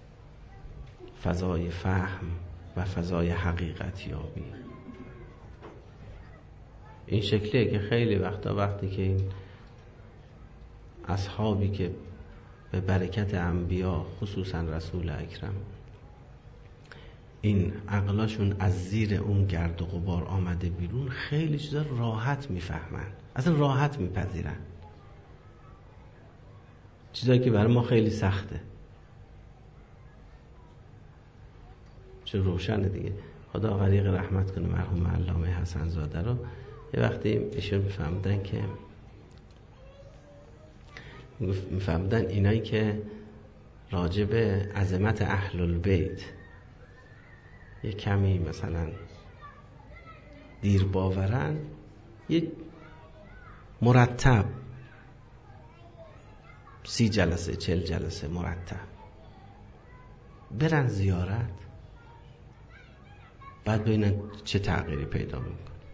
فضای فهم و فضای حقیقت یابی. این شکلیه که خیلی وقتا وقتی که این اصحابی که به برکت انبیا خصوصا رسول اکرم این عقلاشون از زیر اون گرد و غبار آمده بیرون، خیلی چیزا راحت میفهمن، اصلا راحت میپذیرن، چیزایی که برای ما خیلی سخته. چه روشنه دیگه. خدا غریق رحمت کنه مرحوم علامه حسن زاده رو. یه وقتی ایشون میفهمدن که میفهمدن اینایی که راجع به عظمت اهل البیت یه کمی مثلا دیر باورن، یه مرتب سی جلسه چل جلسه مرتب برن زیارت، بعد ببینن چه تغییری پیدا میکنه.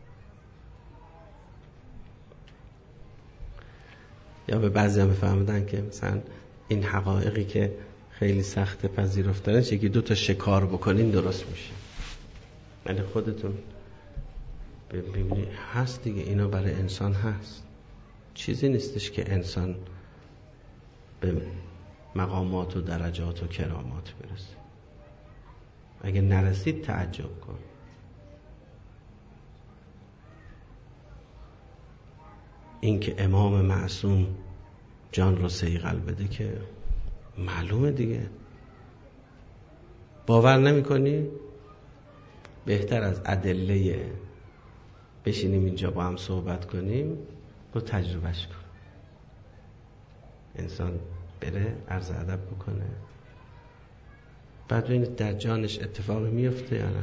یا به بعضی هم بفهمدن که مثلا این حقایقی که خیلی سخت پذیرفتنه، چه که دو تا شکار بکنین درست میشه. یعنی خودتون ببینید هست دیگه، اینا برای انسان هست، چیزی نیستش که انسان به مقامات و درجات و کرامات برسه. اگه نرسید تعجب کن. این که امام معصوم جان رو صیقل بده که معلومه دیگه. باور نمی کنی؟ بهتر از ادله بشینیم اینجا با هم صحبت کنیم، رو تجربهش کن. انسان بره عرض ادب بکنه، بعد ببینید در جانش اتفاقی میفته یا نه.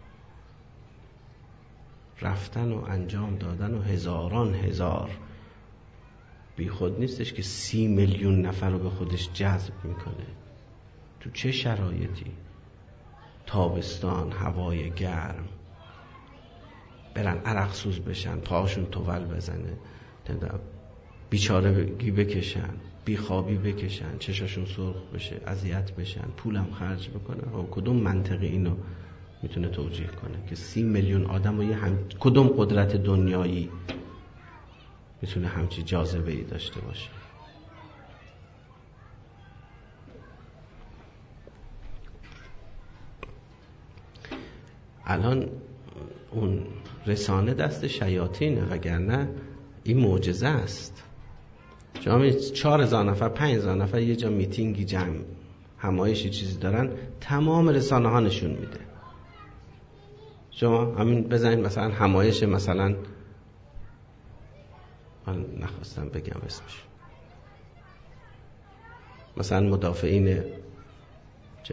رفتن و انجام دادن و هزاران هزار، بی خود نیستش که سی میلیون نفر رو به خودش جذب میکنه. تو چه شرایطی؟ تابستان، هوای گرم، برن عرق سوز بشن، پاهاشون تول بزنه، بیچارگی بکشن، بیخوابی بکشن، چشاشون سرخ بشه، اذیت بشن، پولم خرج بکنه. و کدوم منطقی اینو میتونه توجیه کنه که سی میلیون آدم و یه هم... کدوم قدرت دنیایی میتونه همچی جاذبه ای داشته باشه؟ الان اون رسانه دست شیاطینه، وگرنه این معجزه است. شما چهار هزار نفر پنج هزار نفر یه جا میتینگی جمع همایشی چیزی دارن، تمام رسانه ها نشون میده. شما همین بزنید مثلا همایش، مثلا من نخواستم بگم اسمش، مثلا مدافعین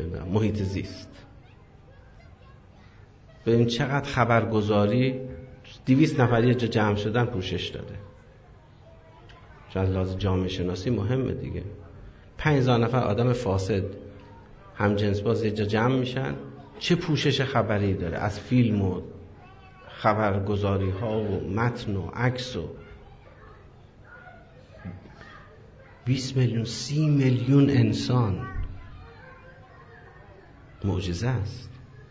محیط زیست، ببین چقدر خبرگزاری دویست نفر یه جا جمع شدن پوشش داده، چون لازم جامعه شناسی مهمه دیگه. پنج هزار نفر آدم فاسد هم جنس باز یه جا جمع میشن، چه پوشش خبری داره از فیلم و خبرگزاری ها و متن و عکس و بیست میلیون سی میلیون انسان. معجزه است.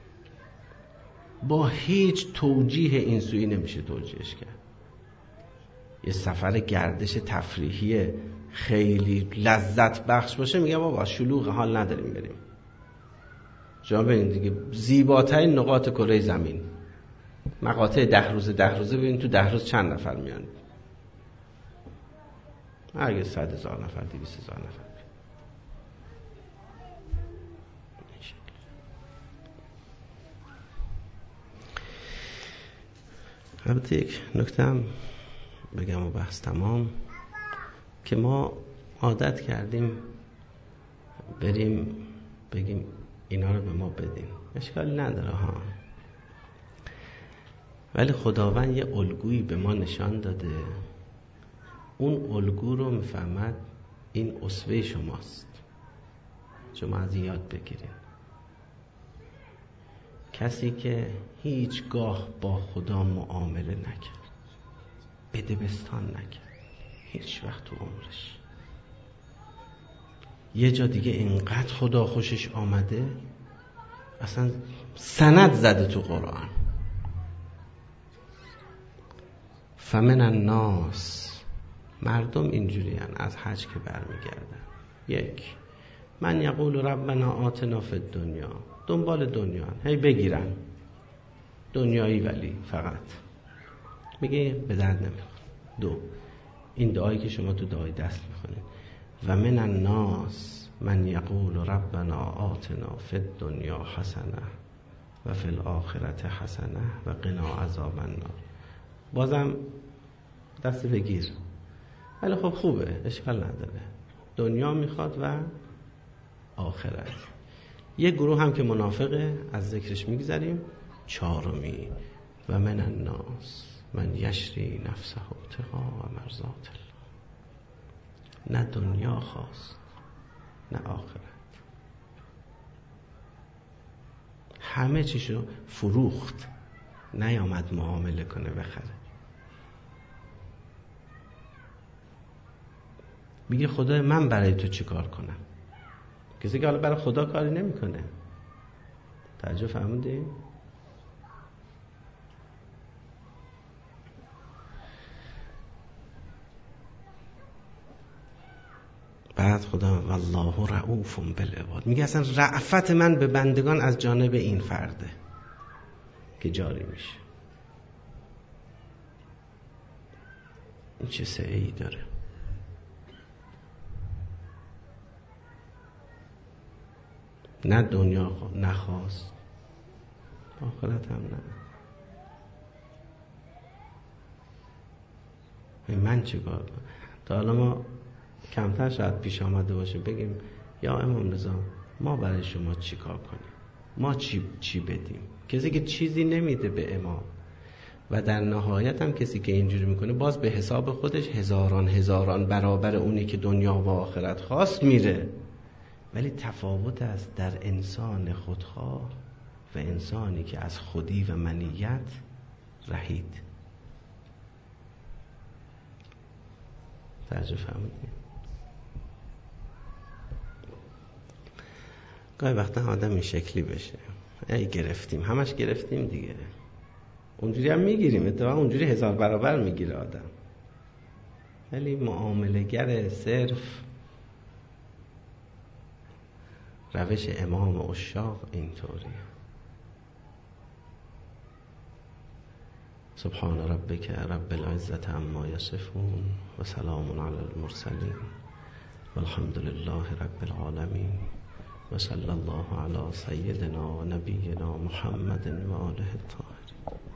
با هیچ توجیه این سویی نمیشه توجیهش کرد. یه سفر گردش تفریحی خیلی لذت بخش باشه میگه بابا شلوغ، حال نداریم بریم. شما ببینید دیگه زیباترین نقاط کره زمین، مقاطع ده روزه ده روزه ببینید تو ده روز چند نفر میان. اگه صد هزار نفر دویست هزار نفر. البته یک نکته هم بگم و بحث تمام، که ما عادت کردیم بریم بگیم اینا رو به ما بدین، اشکالی نداره ها، ولی خداوند یه الگویی به ما نشان داده، اون الگو رو میفهمد این اسوه شماست، شما از یاد بگیرید. کسی که هیچگاه با خدا معامله نکرد، بدبستان نکرد هیچ وقت تو عمرش، یه جا دیگه اینقدر خدا خوشش آمده اصلا سند زده تو قرآن. فمن الناس، مردم اینجوری هن از حج که برمیگردن، یک من یقول ربنا آتنا فی الدنیا، دنبال دنیا هی بگیرن دنیایی، ولی فقط میگه به درد نمیخوره. دو، این دعایی که شما تو دعای دست میخونید، و من الناس من یقول ربنا آتنا فی الدنیا حسنه و فی الاخرة حسنه و قنا عذاب النار، بازم دست بگیر، ولی خب خوبه اشکال نداره، دنیا میخواد و آخرت. یه گروه هم که منافقه از ذکرش میگذریم. چهارمی و من الناس من یشری نفسه ابتغاء مرضات الله، نه دنیا خواست نه آخرت، همه چیشو فروخت، نیامد معامله کنه بخره. میگه خدای من برای تو چی کار کنم؟ کسی که حالا برای خدا کاری نمیکنه. توجه فهمیدی؟ بعد خدا والله رؤوف بالعباد میگه اصلا رأفت من به بندگان از جانب این فرده که جاری میشه. این چه سعی داره. نه دنیا نخواست، آخرت هم نه. من چه کار کنم؟ تا حالا ما کمتر شاید پیش آمده باشه بگیم یا امام رضا ما برای شما چی کار کنیم، ما چی, چی بدیم. کسی که چیزی نمیده به امام و در نهایت هم کسی که اینجوری میکنه باز به حساب خودش هزاران هزاران برابر اونی که دنیا و آخرت خواست میره. ولی تفاوت است در انسان خودخواه و انسانی که از خودی و منیت رهید. توجه فهمیدید؟ گاهی وقتا آدم این شکلی بشه، ای گرفتیم، همش گرفتیم دیگه، اونجوری هم میگیریم، اتفاقا اونجوری هزار برابر میگیره آدم. ولی معامله‌گر صرف روش امام عشاق اینطوریه. سبحان ربک رب العزة عما یصفون و سلام علی المرسلین والحمد لله رب العالمین و صلی الله علی سیدنا و نبینا محمد و آله الطاهرین.